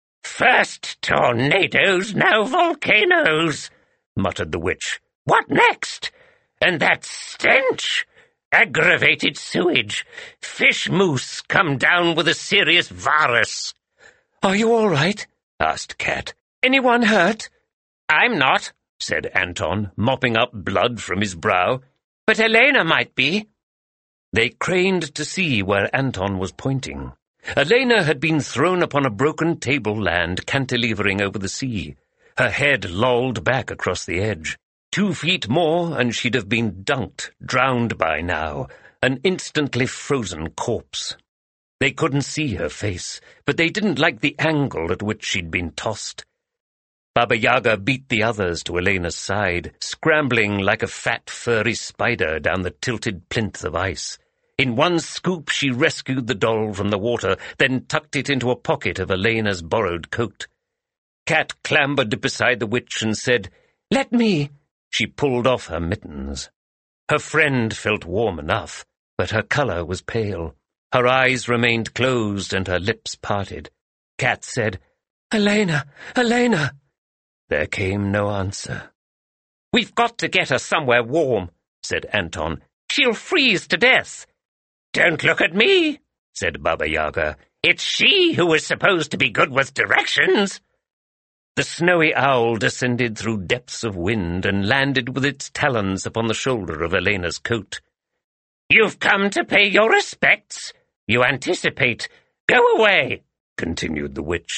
"First tornadoes, now volcanoes," muttered the witch. "What next? And that stench! Aggravated sewage. Fish moose come down with a serious virus." "Are you all right?" asked Cat. "Anyone hurt?" "I'm not," said Anton, mopping up blood from his brow. "But Elena might be." They craned to see where Anton was pointing. Elena had been thrown upon a broken tableland cantilevering over the sea. Her head lolled back across the edge. Two feet more, and she'd have been dunked, drowned by now, an instantly frozen corpse. They couldn't see her face, but they didn't like the angle at which she'd been tossed. Baba Yaga beat the others to Elena's side, scrambling like a fat, furry spider down the tilted plinth of ice. In one scoop she rescued the doll from the water, then tucked it into a pocket of Elena's borrowed coat. Cat clambered beside the witch and said, "Let me." She pulled off her mittens. Her friend felt warm enough, but her colour was pale. Her eyes remained closed and her lips parted. Cat said, "Elena, Elena." There came no answer. "We've got to get her somewhere warm," said Anton. "She'll freeze to death." "Don't look at me," said Baba Yaga. "It's she who was supposed to be good with directions." The snowy owl descended through depths of wind and landed with its talons upon the shoulder of Elena's coat. "You've come to pay your respects. You anticipate. Go away," continued the witch.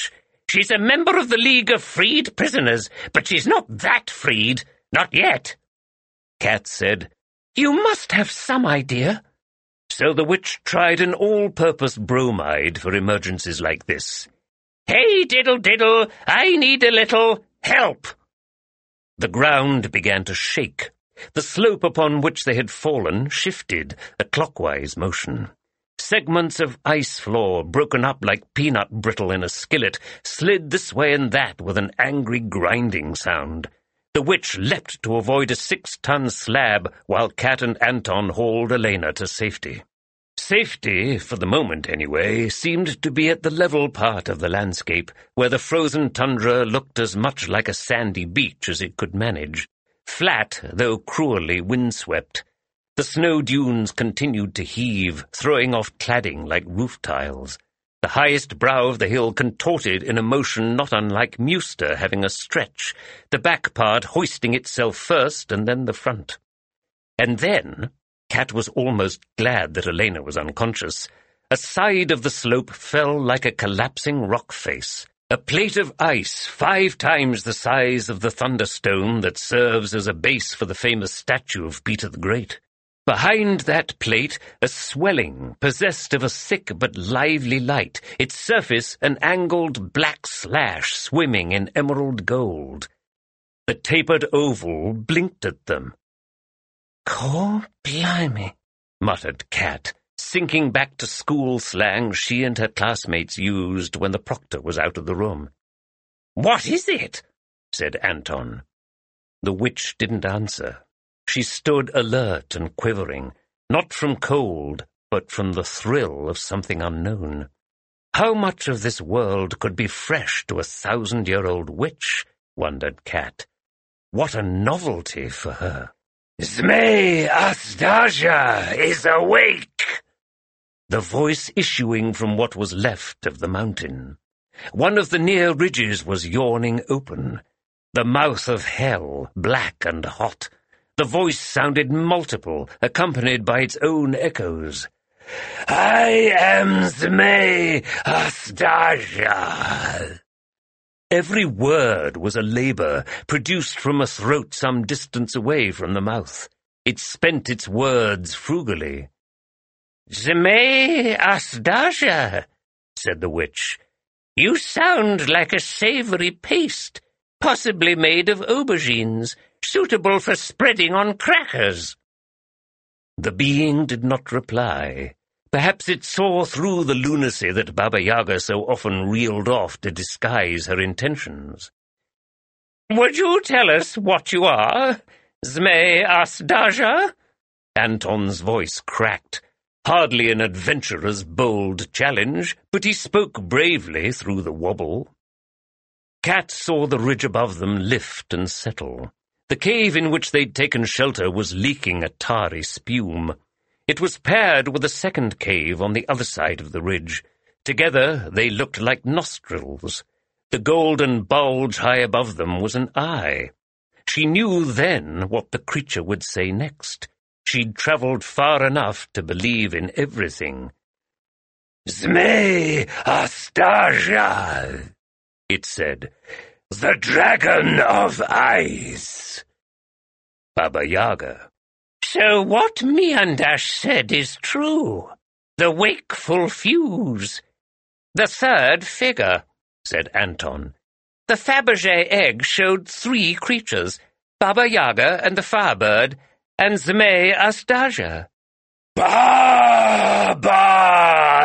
She's a member of the League of Freed Prisoners, but she's not that freed. Not yet. Cat said, You must have some idea. So the witch tried an all-purpose bromide for emergencies like this. Hey, Diddle Diddle, I need a little help. The ground began to shake. The slope upon which they had fallen shifted, a clockwise motion. Segments of ice floor, broken up like peanut brittle in a skillet, slid this way and that with an angry grinding sound. The witch leapt to avoid a six-ton slab, while Cat and Anton hauled Elena to safety. Safety, for the moment anyway, seemed to be at the level part of the landscape, where the frozen tundra looked as much like a sandy beach as it could manage. Flat, though cruelly windswept. The snow dunes continued to heave, throwing off cladding like roof tiles. The highest brow of the hill contorted in a motion not unlike Mewster having a stretch, the back part hoisting itself first and then the front. And then, Cat was almost glad that Elena was unconscious, a side of the slope fell like a collapsing rock face, a plate of ice five times the size of the thunderstone that serves as a base for the famous statue of Peter the Great. Behind that plate, a swelling, possessed of a thick but lively light, its surface an angled black slash swimming in emerald gold. The tapered oval blinked at them. "Cor blimey," muttered Cat, sinking back to school slang she and her classmates used when the proctor was out of the room. "What is it?" said Anton. The witch didn't answer. She stood alert and quivering, not from cold, but from the thrill of something unknown. How much of this world could be fresh to a thousand-year-old witch, wondered Cat. What a novelty for her. "Zmei Astasia is awake!" The voice issuing from what was left of the mountain. One of the near ridges was yawning open, the mouth of hell, black and hot. The voice sounded multiple, accompanied by its own echoes. "I am Zmei Astasia." Every word was a labor, produced from a throat some distance away from the mouth. It spent its words frugally. "Zmei Astasia," said the witch. "You sound like a savory paste, possibly made of aubergines, suitable for spreading on crackers." The being did not reply. Perhaps it saw through the lunacy that Baba Yaga so often reeled off to disguise her intentions. "Would you tell us what you are, Zmei Astasia?" Anton's voice cracked. Hardly an adventurer's bold challenge, but he spoke bravely through the wobble. Cat saw the ridge above them lift and settle. The cave in which they'd taken shelter was leaking a tarry spume. It was paired with a second cave on the other side of the ridge. Together they looked like nostrils. The golden bulge high above them was an eye. She knew then what the creature would say next. She'd travelled far enough to believe in everything. "Zmei Astasia," it said. "The dragon of ice." Baba Yaga. "So what Miandash said is true. The wakeful fuse." "The third figure," said Anton. "The Fabergé egg showed three creatures, Baba Yaga and the Firebird, and Zmei Astasia." "Baba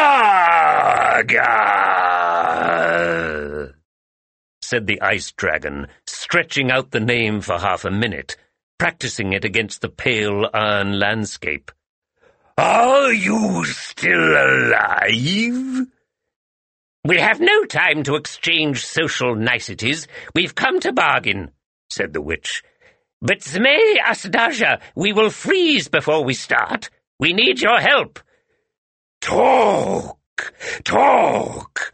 Yaga," said the ice dragon, stretching out the name for half a minute, practicing it against the pale iron landscape. "Are you still alive?" "We have no time to exchange social niceties. We've come to bargain," said the witch. "But Zmei Astasia, we will freeze before we start. We need your help." "Talk, talk,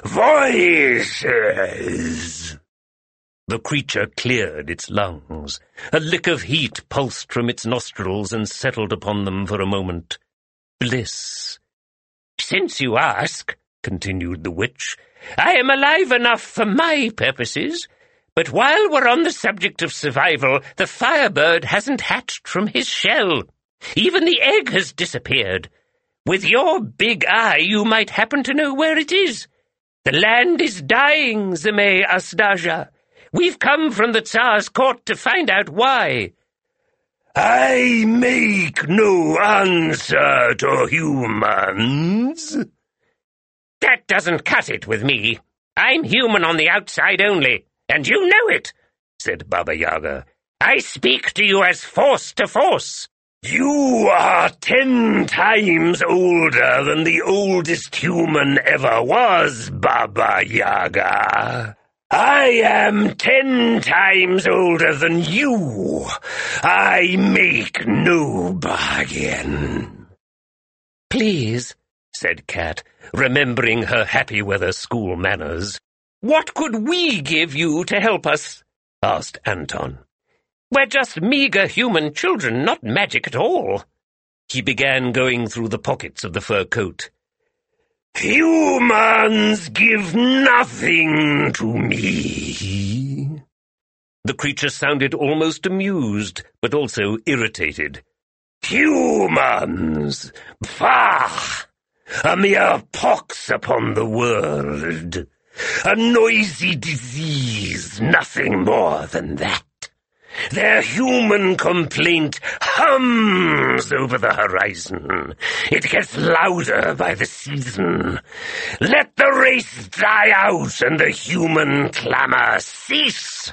voices." The creature cleared its lungs. A lick of heat pulsed from its nostrils and settled upon them for a moment. Bliss. "Since you ask," continued the witch, I am alive enough for my purposes, but while we're on the subject of survival, the Firebird hasn't hatched from his shell. Even the egg has disappeared. With your big eye, you might happen to know where it is. The land is dying, Zmei Asdaja. We've come from the Tsar's court to find out why. I make no answer to humans. That doesn't cut it with me. I'm human on the outside only, and you know it, said Baba Yaga. I speak to you as force to force. You are ten times older than the oldest human ever was, Baba Yaga. I am ten times older than you. I make no bargain. Please, said Cat, remembering her happy weather school manners. What could we give you to help us? Asked Anton. We're just meager human children, not magic at all. He began going through the pockets of the fur coat. Humans give nothing to me. The creature sounded almost amused, but also irritated. Humans! Bah! A mere pox upon the world. A noisy disease, nothing more than that. Their human complaint hums over the horizon. It gets louder by the season. Let the race die out and the human clamor cease.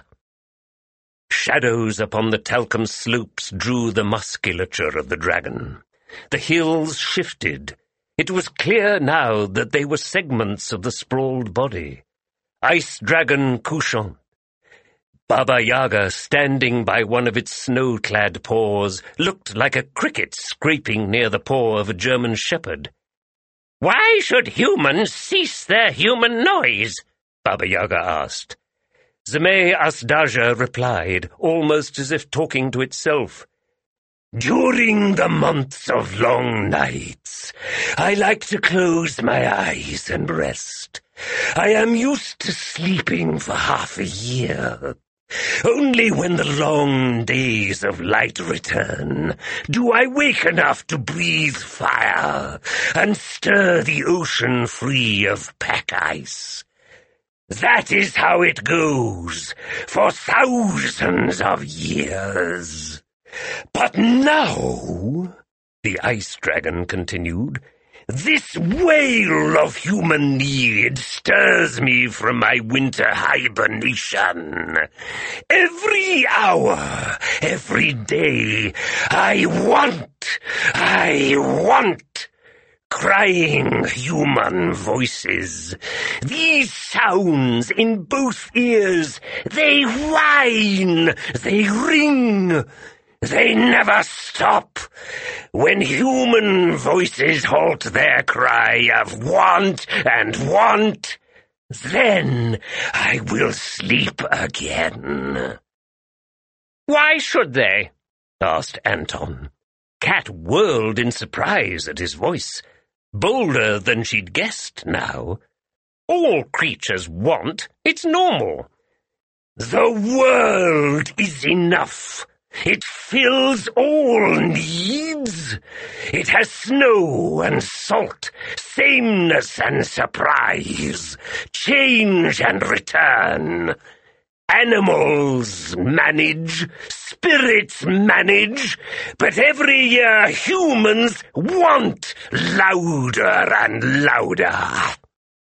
Shadows upon the talcum slopes drew the musculature of the dragon. The hills shifted. It was clear now that they were segments of the sprawled body. Ice Dragon Couchant. Baba Yaga, standing by one of its snow-clad paws, looked like a cricket scraping near the paw of a German shepherd. Why should humans cease their human noise? Baba Yaga asked. Zmei Asdaja replied, almost as if talking to itself. During the months of long nights, I like to close my eyes and rest. I am used to sleeping for half a year. Only when the long days of light return do I wake enough to breathe fire and stir the ocean free of pack ice. That is how it goes for thousands of years. But now, the ice dragon continued, this wail of human need stirs me from my winter hibernation. Every hour, every day, I want, I want, crying human voices. These sounds in both ears, they whine, they ring. They never stop. When human voices halt their cry of want and want, then I will sleep again. Why should they? Asked Anton. Cat whirled in surprise at his voice, bolder than she'd guessed now. All creatures want. It's normal. The world is enough. It fills all needs. It has snow and salt, sameness and surprise, change and return. Animals manage, spirits manage, but every year humans want louder and louder.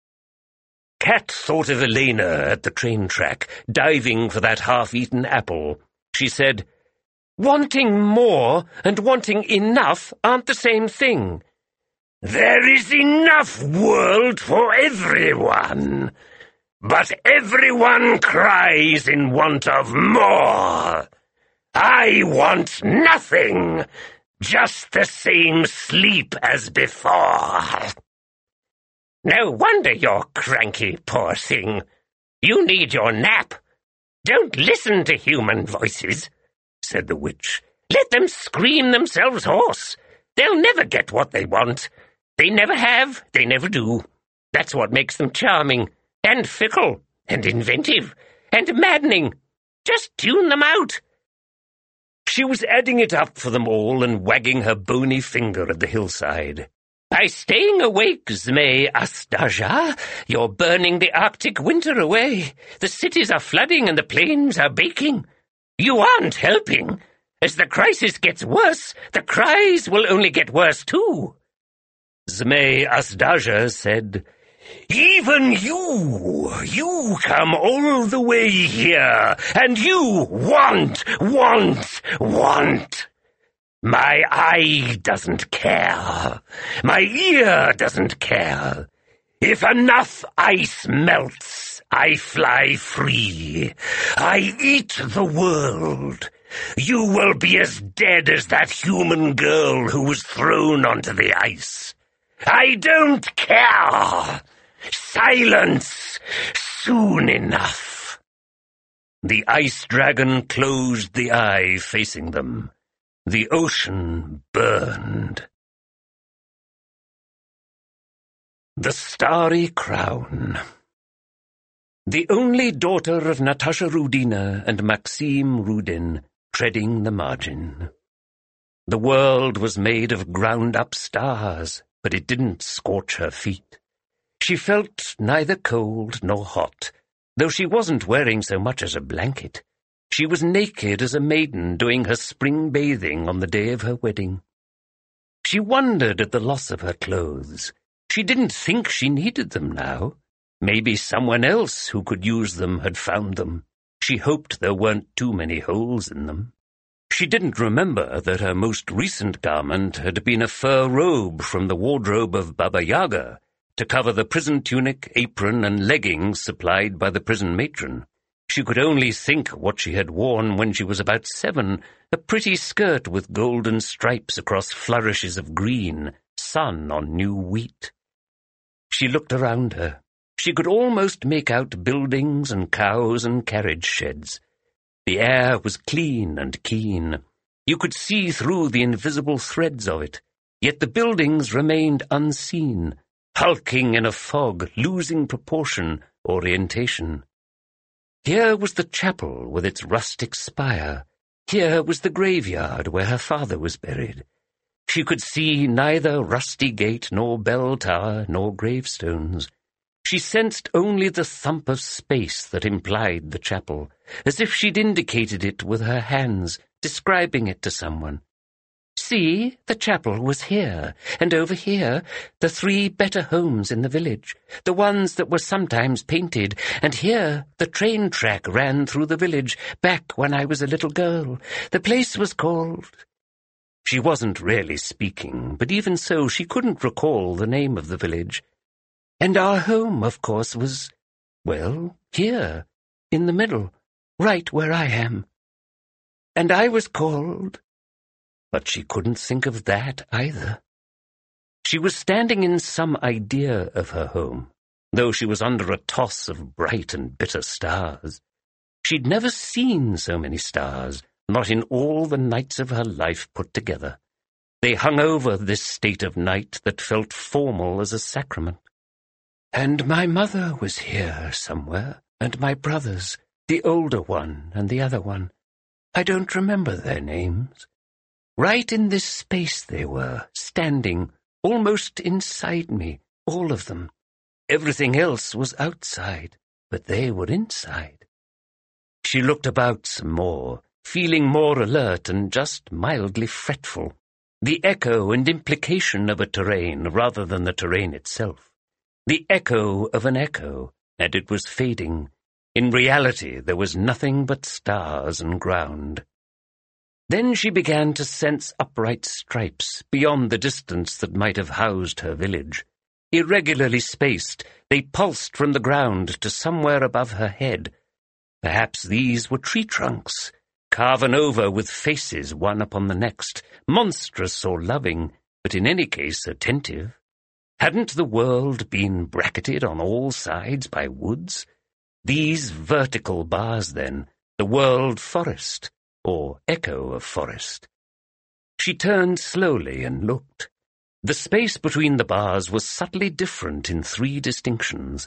Cat thought of Elena at the train track, diving for that half-eaten apple. She said, Wanting more and wanting enough aren't the same thing. There is enough world for everyone, but everyone cries in want of more. I want nothing, just the same sleep as before. No wonder you're cranky, poor thing. You need your nap. Don't listen to human voices, said the witch. Let them scream themselves hoarse. They'll never get what they want. They never have, they never do. That's what makes them charming. and fickle, and inventive, and maddening. Just tune them out." She was adding it up for them all and wagging her bony finger at the hillside. "By staying awake, Zmei Astaja, you're burning the Arctic winter away. The cities are flooding and the plains are baking. You aren't helping. As the crisis gets worse, the cries will only get worse too." Zmei Astaja said, "Even you, you come all the way here, and you want, want, want. My eye doesn't care. My ear doesn't care. If enough ice melts, I fly free. I eat the world. You will be as dead as that human girl who was thrown onto the ice. I don't care. Silence soon enough." The ice dragon closed the eye facing them. The ocean burned. The Starry Crown. The only daughter of Natasha Rudina and Maxim Rudin, treading the margin. The world was made of ground-up stars, but it didn't scorch her feet. She felt neither cold nor hot, though she wasn't wearing so much as a blanket. She was naked as a maiden doing her spring bathing on the day of her wedding. She wondered at the loss of her clothes. She didn't think she needed them now. Maybe someone else who could use them had found them. She hoped there weren't too many holes in them. She didn't remember that her most recent garment had been a fur robe from the wardrobe of Baba Yaga, to cover the prison tunic, apron, and leggings supplied by the prison matron. She could only think what she had worn when she was about seven, a pretty skirt with golden stripes across flourishes of green, sun on new wheat. She looked around her. She could almost make out buildings and cows and carriage sheds. The air was clean and keen. You could see through the invisible threads of it, yet the buildings remained unseen, hulking in a fog, losing proportion, orientation. Here was the chapel with its rustic spire. Here was the graveyard where her father was buried. She could see neither rusty gate nor bell tower nor gravestones. She sensed only the thump of space that implied the chapel, as if she'd indicated it with her hands, describing it to someone. See, the chapel was here, and over here, the three better homes in the village, the ones that were sometimes painted, and here the train track ran through the village, back when I was a little girl. The place was called... She wasn't really speaking, but even so she couldn't recall the name of the village. And our home, of course, was, well, here, in the middle, right where I am. And I was called... But she couldn't think of that either. She was standing in some idea of her home, though she was under a toss of bright and bitter stars. She'd never seen so many stars, not in all the nights of her life put together. They hung over this state of night that felt formal as a sacrament. And my mother was here somewhere, and my brothers, the older one and the other one. I don't remember their names. Right in this space they were, standing, almost inside me, all of them. Everything else was outside, but they were inside. She looked about some more, feeling more alert and just mildly fretful. The echo and implication of a terrain rather than the terrain itself. The echo of an echo, and it was fading. In reality, there was nothing but stars and ground. Then she began to sense upright stripes beyond the distance that might have housed her village. Irregularly spaced, they pulsed from the ground to somewhere above her head. Perhaps these were tree trunks, carven over with faces one upon the next, monstrous or loving, but in any case attentive. Hadn't the world been bracketed on all sides by woods? These vertical bars, then, the world forest, or echo of forest. She turned slowly and looked. The space between the bars was subtly different in three distinctions.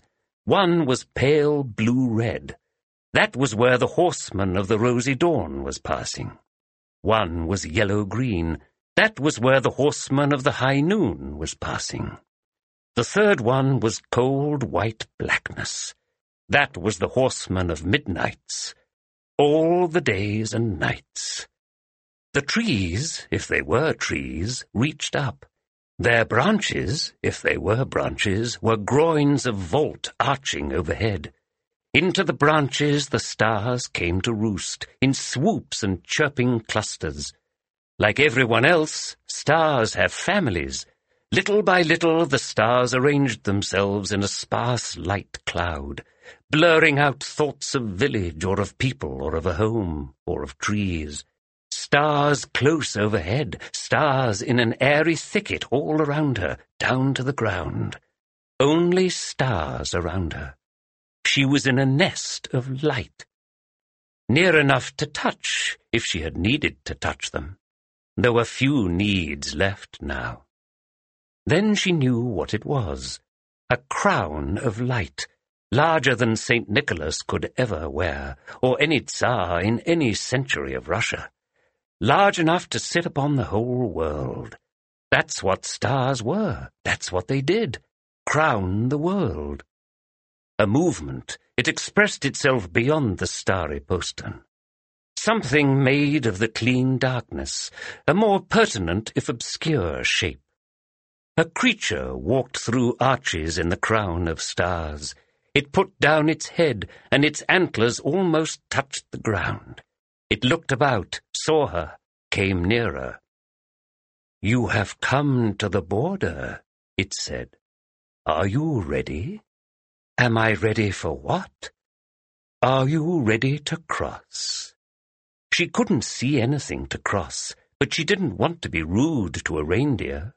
One was pale blue-red. That was where the horseman of the rosy dawn was passing. One was yellow-green. That was where the horseman of the high noon was passing. The third one was cold white blackness. That was the horseman of midnights. All the days and nights. The trees, if they were trees, reached up. Their branches, if they were branches, were groins of vault arching overhead. Into the branches the stars came to roost, in swoops and chirping clusters. Like everyone else, stars have families. Little by little the stars arranged themselves in a sparse light cloud, blurring out thoughts of village or of people or of a home or of trees. Stars close overhead, stars in an airy thicket all around her, down to the ground. Only stars around her. She was in a nest of light. Near enough to touch, if she had needed to touch them. There were few needs left now. Then she knew what it was. A crown of light, larger than Saint Nicholas could ever wear, or any Tsar in any century of Russia. Large enough to sit upon the whole world. That's what stars were. That's what they did. Crown the world. A movement. It expressed itself beyond the starry postern. Something made of the clean darkness, a more pertinent if obscure shape. A creature walked through arches in the crown of stars. It put down its head, and its antlers almost touched the ground. It looked about, saw her, came nearer. "You have come to the border," it said. "Are you ready?" "Am I ready for what?" "Are you ready to cross?" She couldn't see anything to cross, but she didn't want to be rude to a reindeer.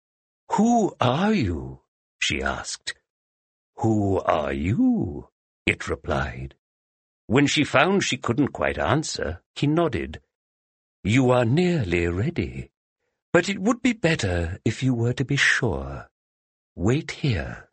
"Who are you?" she asked. "Who are you?" it replied. When she found she couldn't quite answer, he nodded. "You are nearly ready, but it would be better if you were to be sure. Wait here."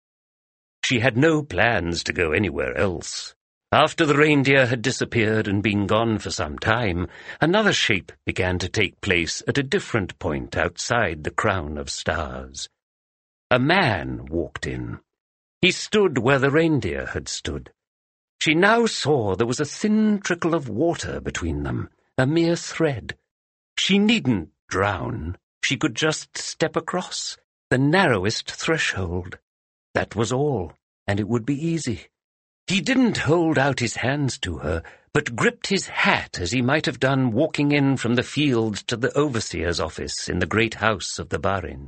She had no plans to go anywhere else. After the reindeer had disappeared and been gone for some time, another shape began to take place at a different point outside the crown of stars. A man walked in. He stood where the reindeer had stood. She now saw there was a thin trickle of water between them, a mere thread. She needn't drown. She could just step across, the narrowest threshold. That was all, and it would be easy. He didn't hold out his hands to her, but gripped his hat as he might have done walking in from the fields to the overseer's office in the great house of the Barin.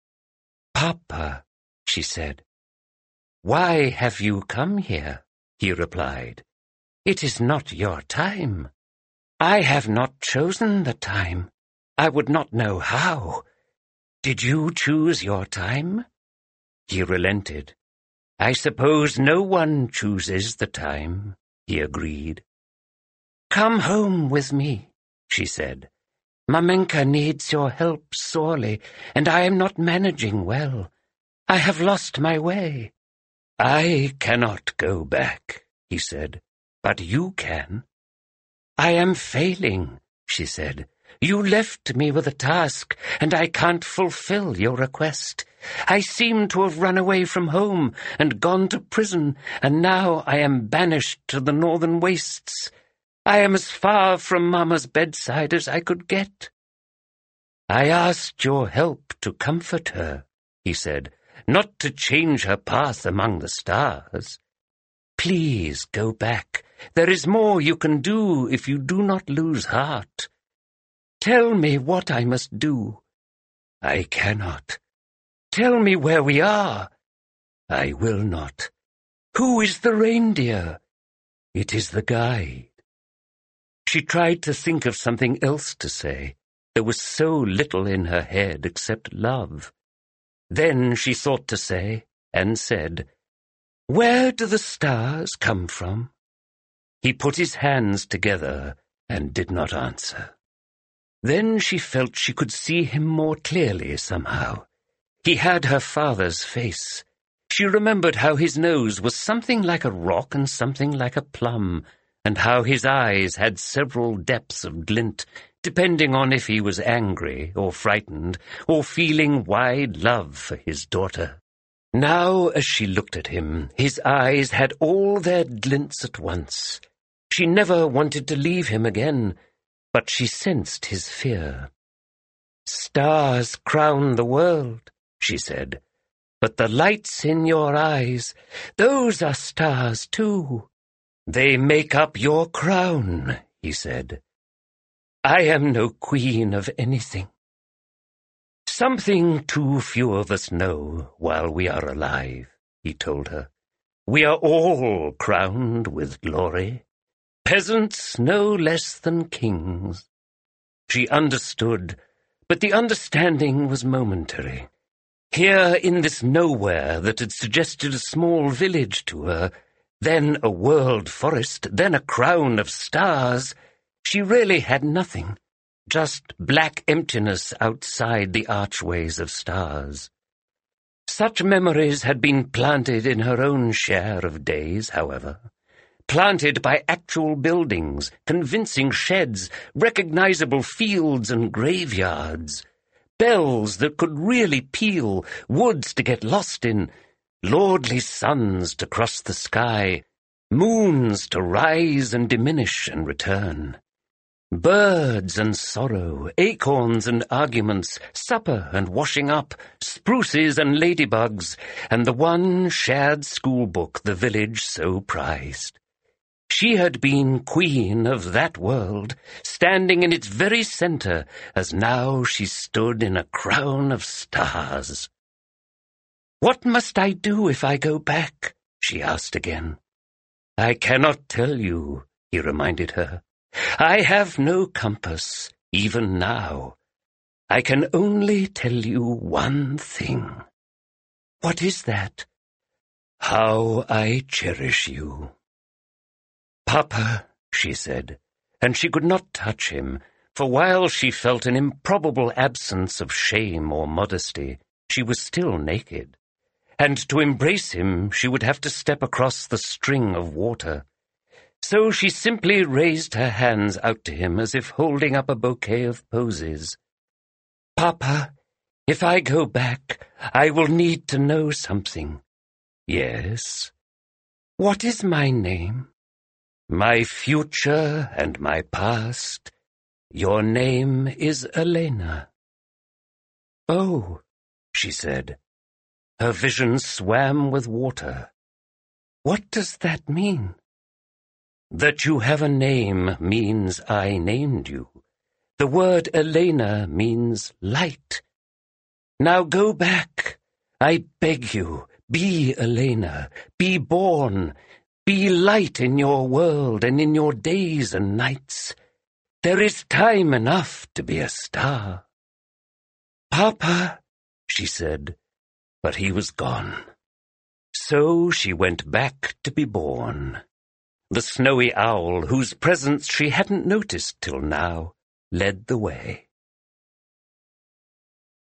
"Papa," she said. "Why have you come here?" he replied. "It is not your time. I have not chosen the time. I would not know how. Did you choose your time?" He relented. "I suppose no one chooses the time," he agreed. "Come home with me," she said. "Mamenka needs your help sorely, and I am not managing well. I have lost my way." "I cannot go back," he said, "but you can." "I am failing," she said. "You left me with a task, and I can't fulfill your request. I seem to have run away from home and gone to prison, and now I am banished to the northern wastes. I am as far from Mamma's bedside as I could get." "I asked your help to comfort her," he said, "not to change her path among the stars. Please go back. There is more you can do if you do not lose heart. Tell me what I must do." "I cannot." "Tell me where we are." "I will not." "Who is the reindeer?" "It is the guide." She tried to think of something else to say. There was so little in her head except love. Then she thought to say, and said, "Where do the stars come from?" He put his hands together and did not answer. Then she felt she could see him more clearly somehow. He had her father's face. She remembered how his nose was something like a rock and something like a plum, and how his eyes had several depths of glint, depending on if he was angry or frightened or feeling wide love for his daughter. Now, as she looked at him, his eyes had all their glints at once. She never wanted to leave him again, but she sensed his fear. "Stars crown the world," she said, "but the lights in your eyes, those are stars too." "They make up your crown," he said. "I am no queen of anything." "Something too few of us know while we are alive," he told her. "We are all crowned with glory, peasants no less than kings." She understood, but the understanding was momentary. Here in this nowhere that had suggested a small village to her, then a world forest, then a crown of stars, she really had nothing, just black emptiness outside the archways of stars. Such memories had been planted in her own share of days, however, planted by actual buildings, convincing sheds, recognizable fields and graveyards, bells that could really peal, woods to get lost in, lordly suns to cross the sky, moons to rise and diminish and return, birds and sorrow, acorns and arguments, supper and washing up, spruces and ladybugs, and the one shared schoolbook the village so prized. She had been queen of that world, standing in its very center, as now she stood in a crown of stars. "What must I do if I go back?" she asked again. "I cannot tell you," he reminded her. "I have no compass, even now. I can only tell you one thing." "What is that?" "How I cherish you." "Papa," she said, and she could not touch him, for while she felt an improbable absence of shame or modesty, she was still naked, and to embrace him she would have to step across the string of water. So she simply raised her hands out to him as if holding up a bouquet of posies. "Papa, if I go back, I will need to know something." "Yes." "What is my name?" "My future and my past. Your name is Elena." "Oh," she said. Her vision swam with water. "What does that mean?" "That you have a name means I named you. The word Elena means light. Now go back. I beg you, be Elena, be born. Be light in your world and in your days and nights. There is time enough to be a star." "Papa," she said, but he was gone. So she went back to be born. The snowy owl, whose presence she hadn't noticed till now, led the way.